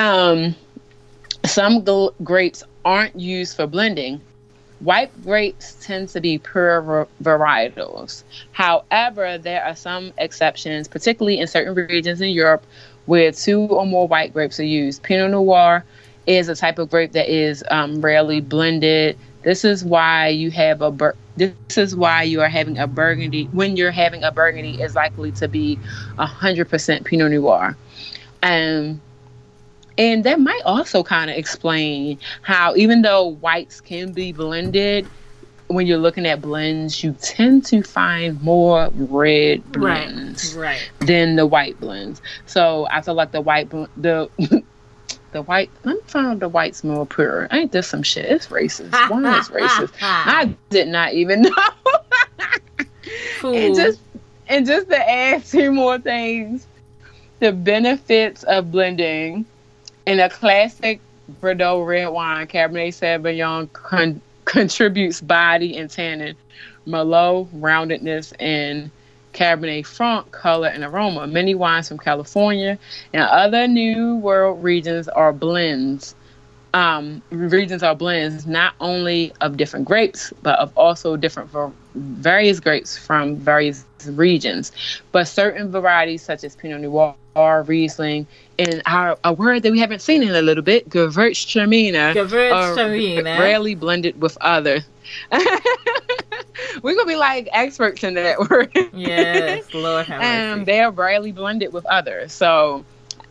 Some grapes aren't used for blending. White grapes tend to be pure varietals. However, there are some exceptions, particularly in certain regions in Europe, where 2 or more white grapes are used. Pinot Noir is a type of grape that is rarely blended. This is why you are having a Burgundy. When you're having a Burgundy, is likely to be 100% Pinot Noir. And that might also kind of explain how, even though whites can be blended, when you're looking at blends, you tend to find more red blends than the white blends. So I feel like the white, let me find out the white's more pure. Ain't this some shit? It's racist. Wine is racist. I did not even know. And just to add 2 more things, the benefits of blending. In a classic Bordeaux red wine, Cabernet Sauvignon contributes body and tannin, Merlot roundedness, and Cabernet Franc color and aroma. Many wines from California and other New World regions are blends. Not only of different grapes, but of also different various grapes from various regions. But certain varieties, such as Pinot Noir, Riesling, and a word that we haven't seen in a little bit, Gewürztraminer. Gewürztraminer. Rarely blended with others. We're gonna be like experts in that word. Yes, Lord have mercy. They are rarely blended with others. So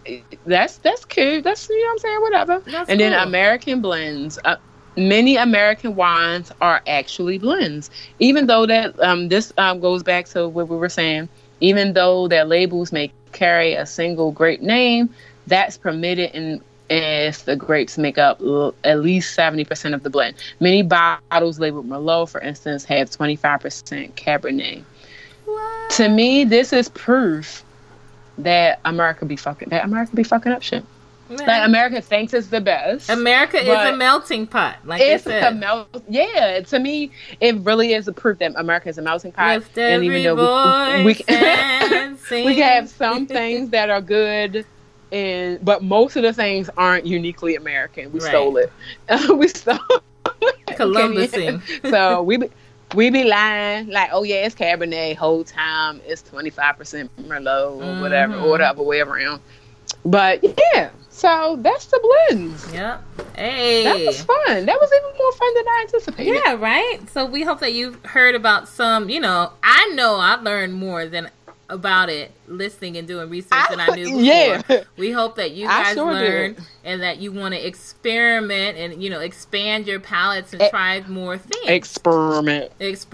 that's cool. That's, you know what I'm saying, whatever. That's and then cool. American blends. Many American wines are actually blends. Even though that this goes back to what we were saying, even though their labels may carry a single grape name, that's permitted in if the grapes make up at least 70% of the blend. Many bottles labeled Merlot, for instance, have 25% Cabernet. What? To me, this is proof that America be fucking up shit. Man. Like, America thinks it's the best. America is but a melting pot, like it's they said. Yeah, to me, it really is a proof that America is a melting pot. Lift every voice we and sing. we have some things that are good, but most of the things aren't uniquely American. We Right. stole it. We stole Columbusing. So we be lying like, oh yeah, it's Cabernet whole time. It's 25% Merlot or whatever, or the other way around. But yeah, so that's the blends. Yep. Hey. That was fun. That was even more fun than I anticipated. Yeah, right? So we hope that you've heard about some, I know I learned more about it listening and doing research than I knew before. Yeah. We hope that you I guys sure learned did. and that you want to experiment and, expand your palates and try more things. Experiment.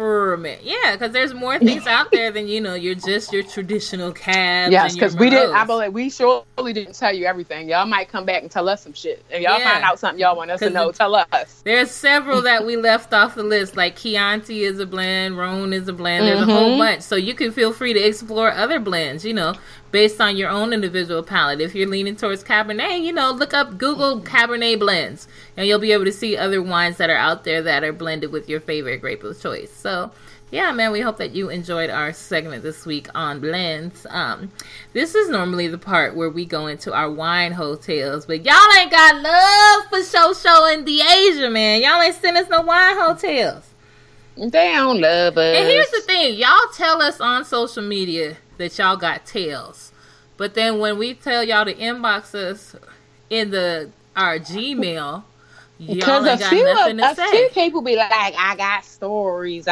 Yeah, because there's more things out there than, your traditional cabs. Yes, and your because we didn't. I Merlots. believe we surely didn't tell you everything. Y'all might come back and tell us some shit. If y'all Yeah. find out something y'all want us to 'Cause know, tell us. There's several that we left off the list, like Chianti is a blend, Rhone is a blend. There's a whole bunch. So you can feel free to explore other blends, based on your own individual palate. If you're leaning towards Cabernet, look up Google Cabernet blends, and you'll be able to see other wines that are out there that are blended with your favorite grape of choice. So, yeah, man, we hope that you enjoyed our segment this week on blends. This is normally the part where we go into our wine hotels, but y'all ain't got love for Show and DeAsia, man. Y'all ain't send us no wine hotels. They don't love us. And here's the thing, y'all tell us on social media that y'all got tails, but then when we tell y'all to inbox us in our Gmail, y'all ain't got nothing to a say. few people be like, I got stories.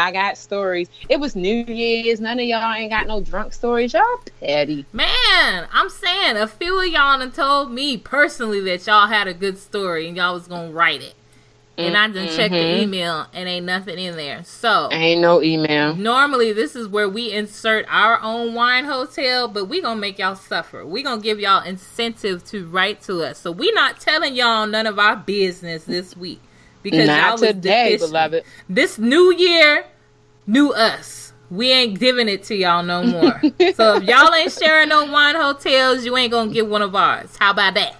It was New Year's. None of y'all ain't got no drunk stories. Y'all petty. Man, I'm saying a few of y'all done told me personally that y'all had a good story and y'all was gonna write it. And I done checked the email and ain't nothing in there. So Ain't no email. normally this is where we insert our own wine hotel, but we gonna make y'all suffer. We gonna give y'all incentive to write to us. So we not telling y'all none of our business this week because y'all Not was today, deficient. beloved. This new year, new us. We ain't giving it to y'all no more. So if y'all ain't sharing no wine hotels, you ain't gonna get one of ours. How about that?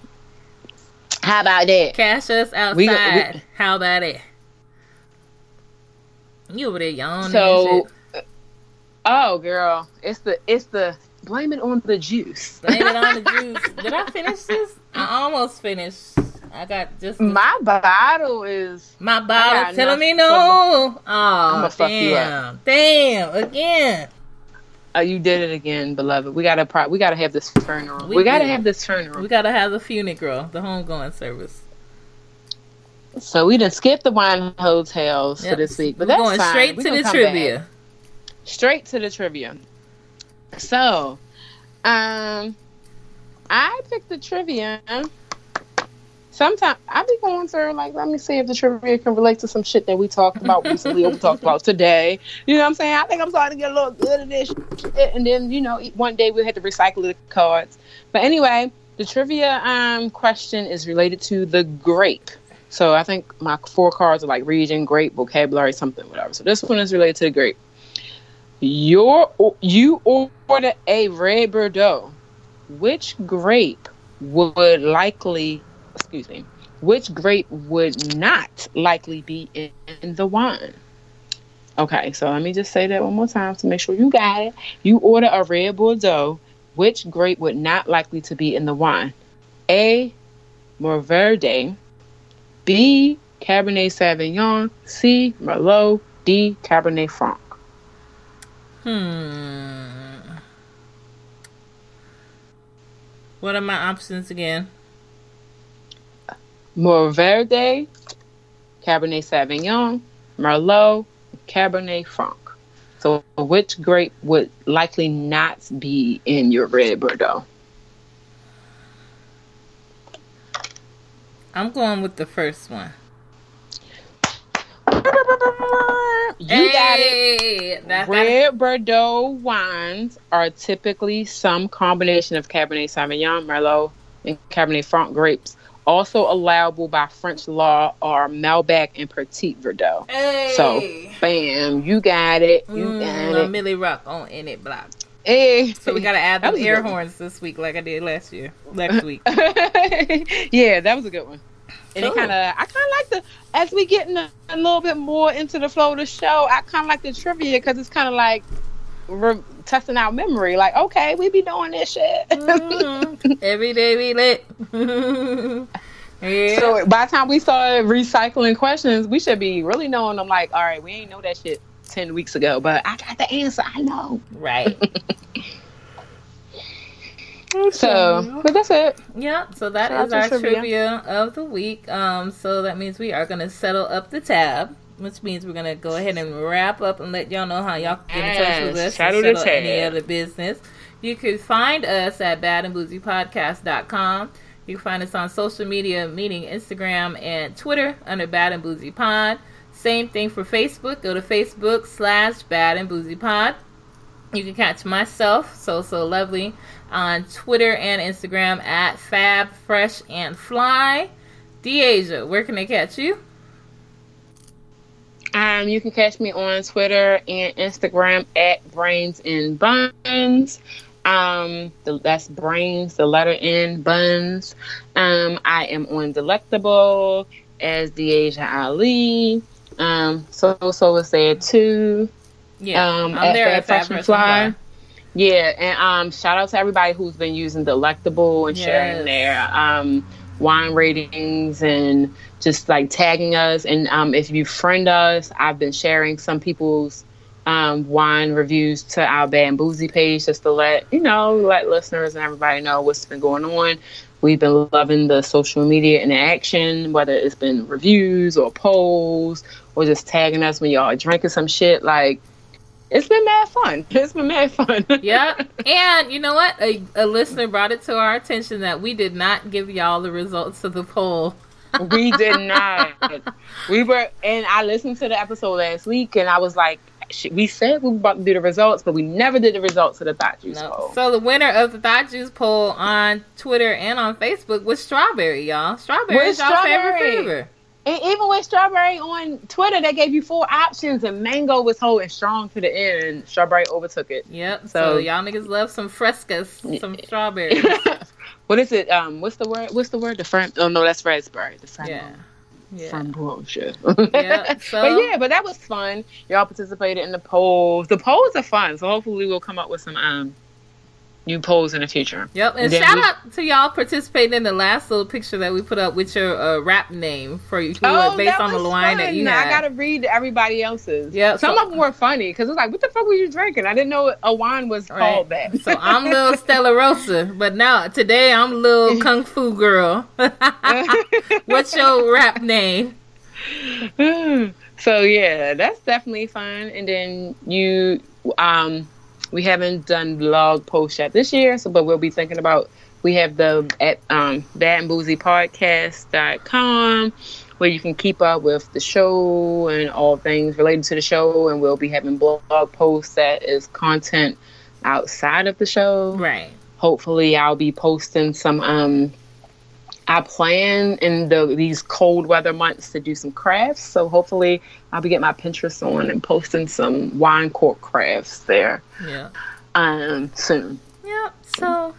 How about that? Cash us outside. How about it? You over there yawning and So, shit. oh girl, it's the blame it on the juice. Blame it on the juice. Did I finish this? I almost finished. I got just My bottle is my I bottle got telling me enough no. Oh, I'ma fuck you damn, again. you did it again, beloved. We gotta have this funeral. We gotta did. have this funeral. We gotta have the funeral, the homegoing service. So we done skipped the wine hotels for Yep. this week, but We're that's going fine. straight We to gonna the come trivia. back. Straight to the trivia. So, I picked the trivia. Sometimes I be going through, like, let me see if the trivia can relate to some shit that we talked about recently or we talked about today. You know what I'm saying? I think I'm starting to get a little good at this shit. And then, one day we'll have to recycle the cards. But anyway, the trivia question is related to the grape. So I think my 4 cards are like region, grape, vocabulary, something, whatever. So this one is related to the grape. You order a red Bordeaux. Which grape would not likely be in the wine? Okay, so let me just say that one more time to make sure you got it. You order a red Bordeaux. Which grape would not likely to be in the wine? A, Mourvèdre. B, Cabernet Sauvignon. C, Merlot. D, Cabernet Franc. What are my options again? Mourvèdre, Cabernet Sauvignon, Merlot, Cabernet Franc. So which grape would likely not be in your red Bordeaux? I'm going with the first one. You got it. Red Bordeaux wines are typically some combination of Cabernet Sauvignon, Merlot, and Cabernet Franc grapes. Also allowable by French law are Malbec and Petit Verdot. Hey. So, bam, you got it. You got it. Millie Rock on In It Block. Hey. So we gotta add That the was a air good one. horns this week, like I did last week. Yeah, that was a good one. And Cool. I kind of like as we get a little bit more into the flow of the show, I kind of like the trivia because it's kind of like testing our memory. Like, okay, we be doing this shit. Every day we lit. Yeah. So by the time we started recycling questions, we should be really knowing them. Like, all right, we ain't know that shit 10 weeks ago, but I got the answer. I know. Right. So, but that's it. Yeah, so that Shout is out our to trivia. trivia of the week. So that means we are going to settle up the tab, which means we're going to go ahead and wrap up and let y'all know how y'all can get in touch with us Settle and the settle any tab. other business. You can find us at badandboozypodcast.com. You can find us on social media, meaning Instagram and Twitter under Bad and Boozy Pod. Same thing for Facebook. Go to Facebook/Bad and Boozy Pod. You can catch myself, So Lovely, on Twitter and Instagram at Fab Fresh and Fly. Deasia, where can they catch you? You can catch me on Twitter and Instagram at Brains and Buns. That's Brains, the letter N, Buns. I am on Delectable as Deasia Ali. So is there too. Yeah, I'm at there at Fab Fresh and Fly. Yeah, and shout out to everybody who's been using Delectable and sharing their wine ratings and just like tagging us. And if you friend us, I've been sharing some people's wine reviews to our Bad and Boozy page just to let listeners and everybody know what's been going on. We've been loving the social media interaction, whether it's been reviews or polls or just tagging us when y'all are drinking some shit. Like, it's been mad fun. Yeah, and you know what? A listener brought it to our attention that we did not give y'all the results of the poll. We did not. And I listened to the episode last week, and I was like, we said we were about to do the results, but we never did the results of the Thought Juice poll. So the winner of the Thought Juice poll on Twitter and on Facebook was Strawberry, y'all. Strawberry is our favorite flavor. And even with Strawberry on Twitter, they gave you 4 options, and Mango was holding strong to the end, and Strawberry overtook it. Yep. So y'all niggas love some frescas, some strawberries. What is it? What's the word? Oh no, that's raspberry. The yeah. Framboise. Yeah. So, but that was fun. Y'all participated in the polls. The polls are fun, so hopefully we'll come up with some new polls in the future. Yep. And shout out to y'all participating in the last little picture that we put up with your rap name for you, based on the wine that you had. I gotta read everybody else's. Yeah. Some of them were funny because it's like, what the fuck were you drinking? I didn't know a wine was called that. So I'm little Stella Rosa, but now today I'm little Kung Fu Girl. What's your rap name? So yeah, that's definitely fun. And then we haven't done blog posts yet this year, but we'll be thinking about. We have the at badandboozypodcast.com where you can keep up with the show and all things related to the show, and we'll be having blog posts that is content outside of the show. Right. Hopefully, I'll be posting some. I plan in these cold weather months to do some crafts, so hopefully I'll be getting my Pinterest on and posting some wine cork crafts there. Yeah. Soon. Yeah. So,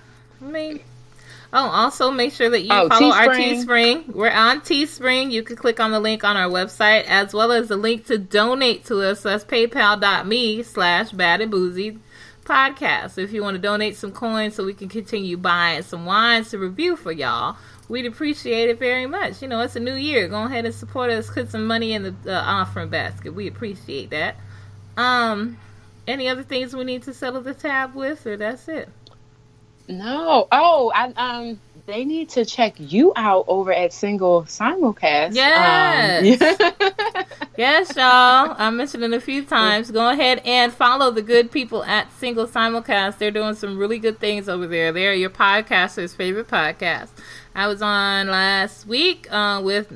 also make sure that you follow our Teespring. We're on Teespring. You can click on the link on our website, as well as the link to donate to us. That's paypal.me/badandboozypodcast. If you want to donate some coins so we can continue buying some wines to review for y'all, we'd appreciate it very much. You know, it's a new year. Go ahead and support us. Put some money in the offering basket. We appreciate that. Any other things we need to settle the tab with, or that's it? No. Oh, they need to check you out over at Single Simulcast. Yes. Yes, y'all. I mentioned it a few times. Go ahead and follow the good people at Single Simulcast. They're doing some really good things over there. They're your podcaster's favorite podcast. I was on last week with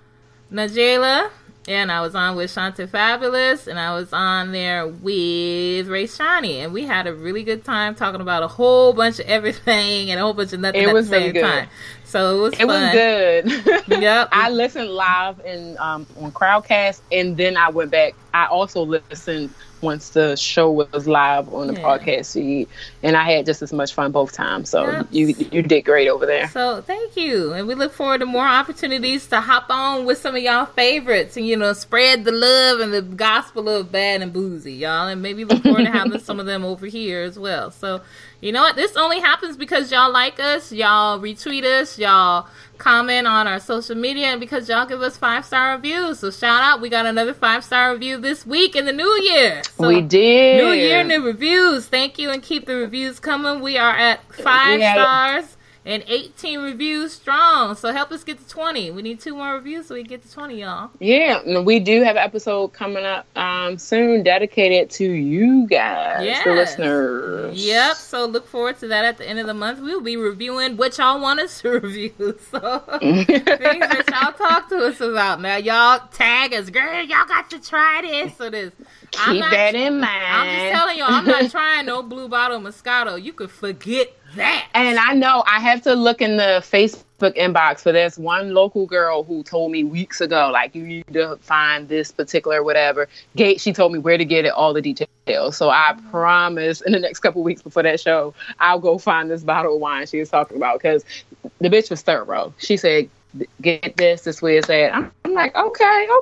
Najela, and I was on with Shanta Fabulous, and I was on there with Ray Shani, and we had a really good time talking about a whole bunch of everything and a whole bunch of nothing at the same time. So it was fun. It was good. Yep. I listened live on Crowdcast, and then I went back. I also listened once the show was live on the podcast feed, and I had just as much fun both times. So you did great over there. So thank you, and we look forward to more opportunities to hop on with some of y'all favorites and spread the love and the gospel of Bad and Boozy, y'all, and maybe look forward to having some of them over here as well. So you know what? This only happens because y'all like us, y'all retweet us, y'all comment on our social media, and because y'all give us 5-star reviews. So shout out, we got another 5-star review this week in the new year. So, we did. New year, new reviews. Thank you, and keep the reviews coming. We are at 5 stars and 18 reviews strong. So help us get to 20. We need 2 more reviews so we get to 20, y'all. Yeah, and we do have an episode coming up soon dedicated to you guys, the listeners. Yep, so look forward to that at the end of the month. We'll be reviewing what y'all want us to review. So things that y'all talk to us about. Now, y'all tag us, girl, y'all got to try this or this. Keep that in mind. I'm just telling y'all, I'm not trying no Blue Bottle Moscato. You could forget that. And I know I have to look in the Facebook inbox for this one local girl who told me weeks ago, like, you need to find this particular whatever. She told me where to get it, all the details. So I promise in the next couple weeks before that show, I'll go find this bottle of wine she was talking about, because the bitch was thorough. She said, get this way it's at. I'm like, okay,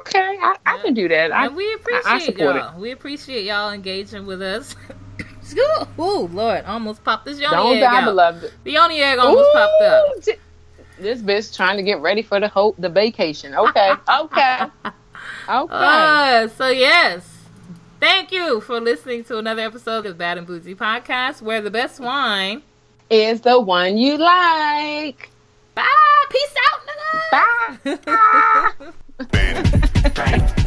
I can do that. And we appreciate y'all. We appreciate y'all engaging with us. Oh Lord, almost popped this yoni egg out. Beloved. The yoni egg almost popped up. This bitch trying to get ready for the vacation. Okay. So yes, thank you for listening to another episode of Bad and Boozy Podcast, where the best wine is the one you like. Bye. Peace out, nigga. Bye. Bad.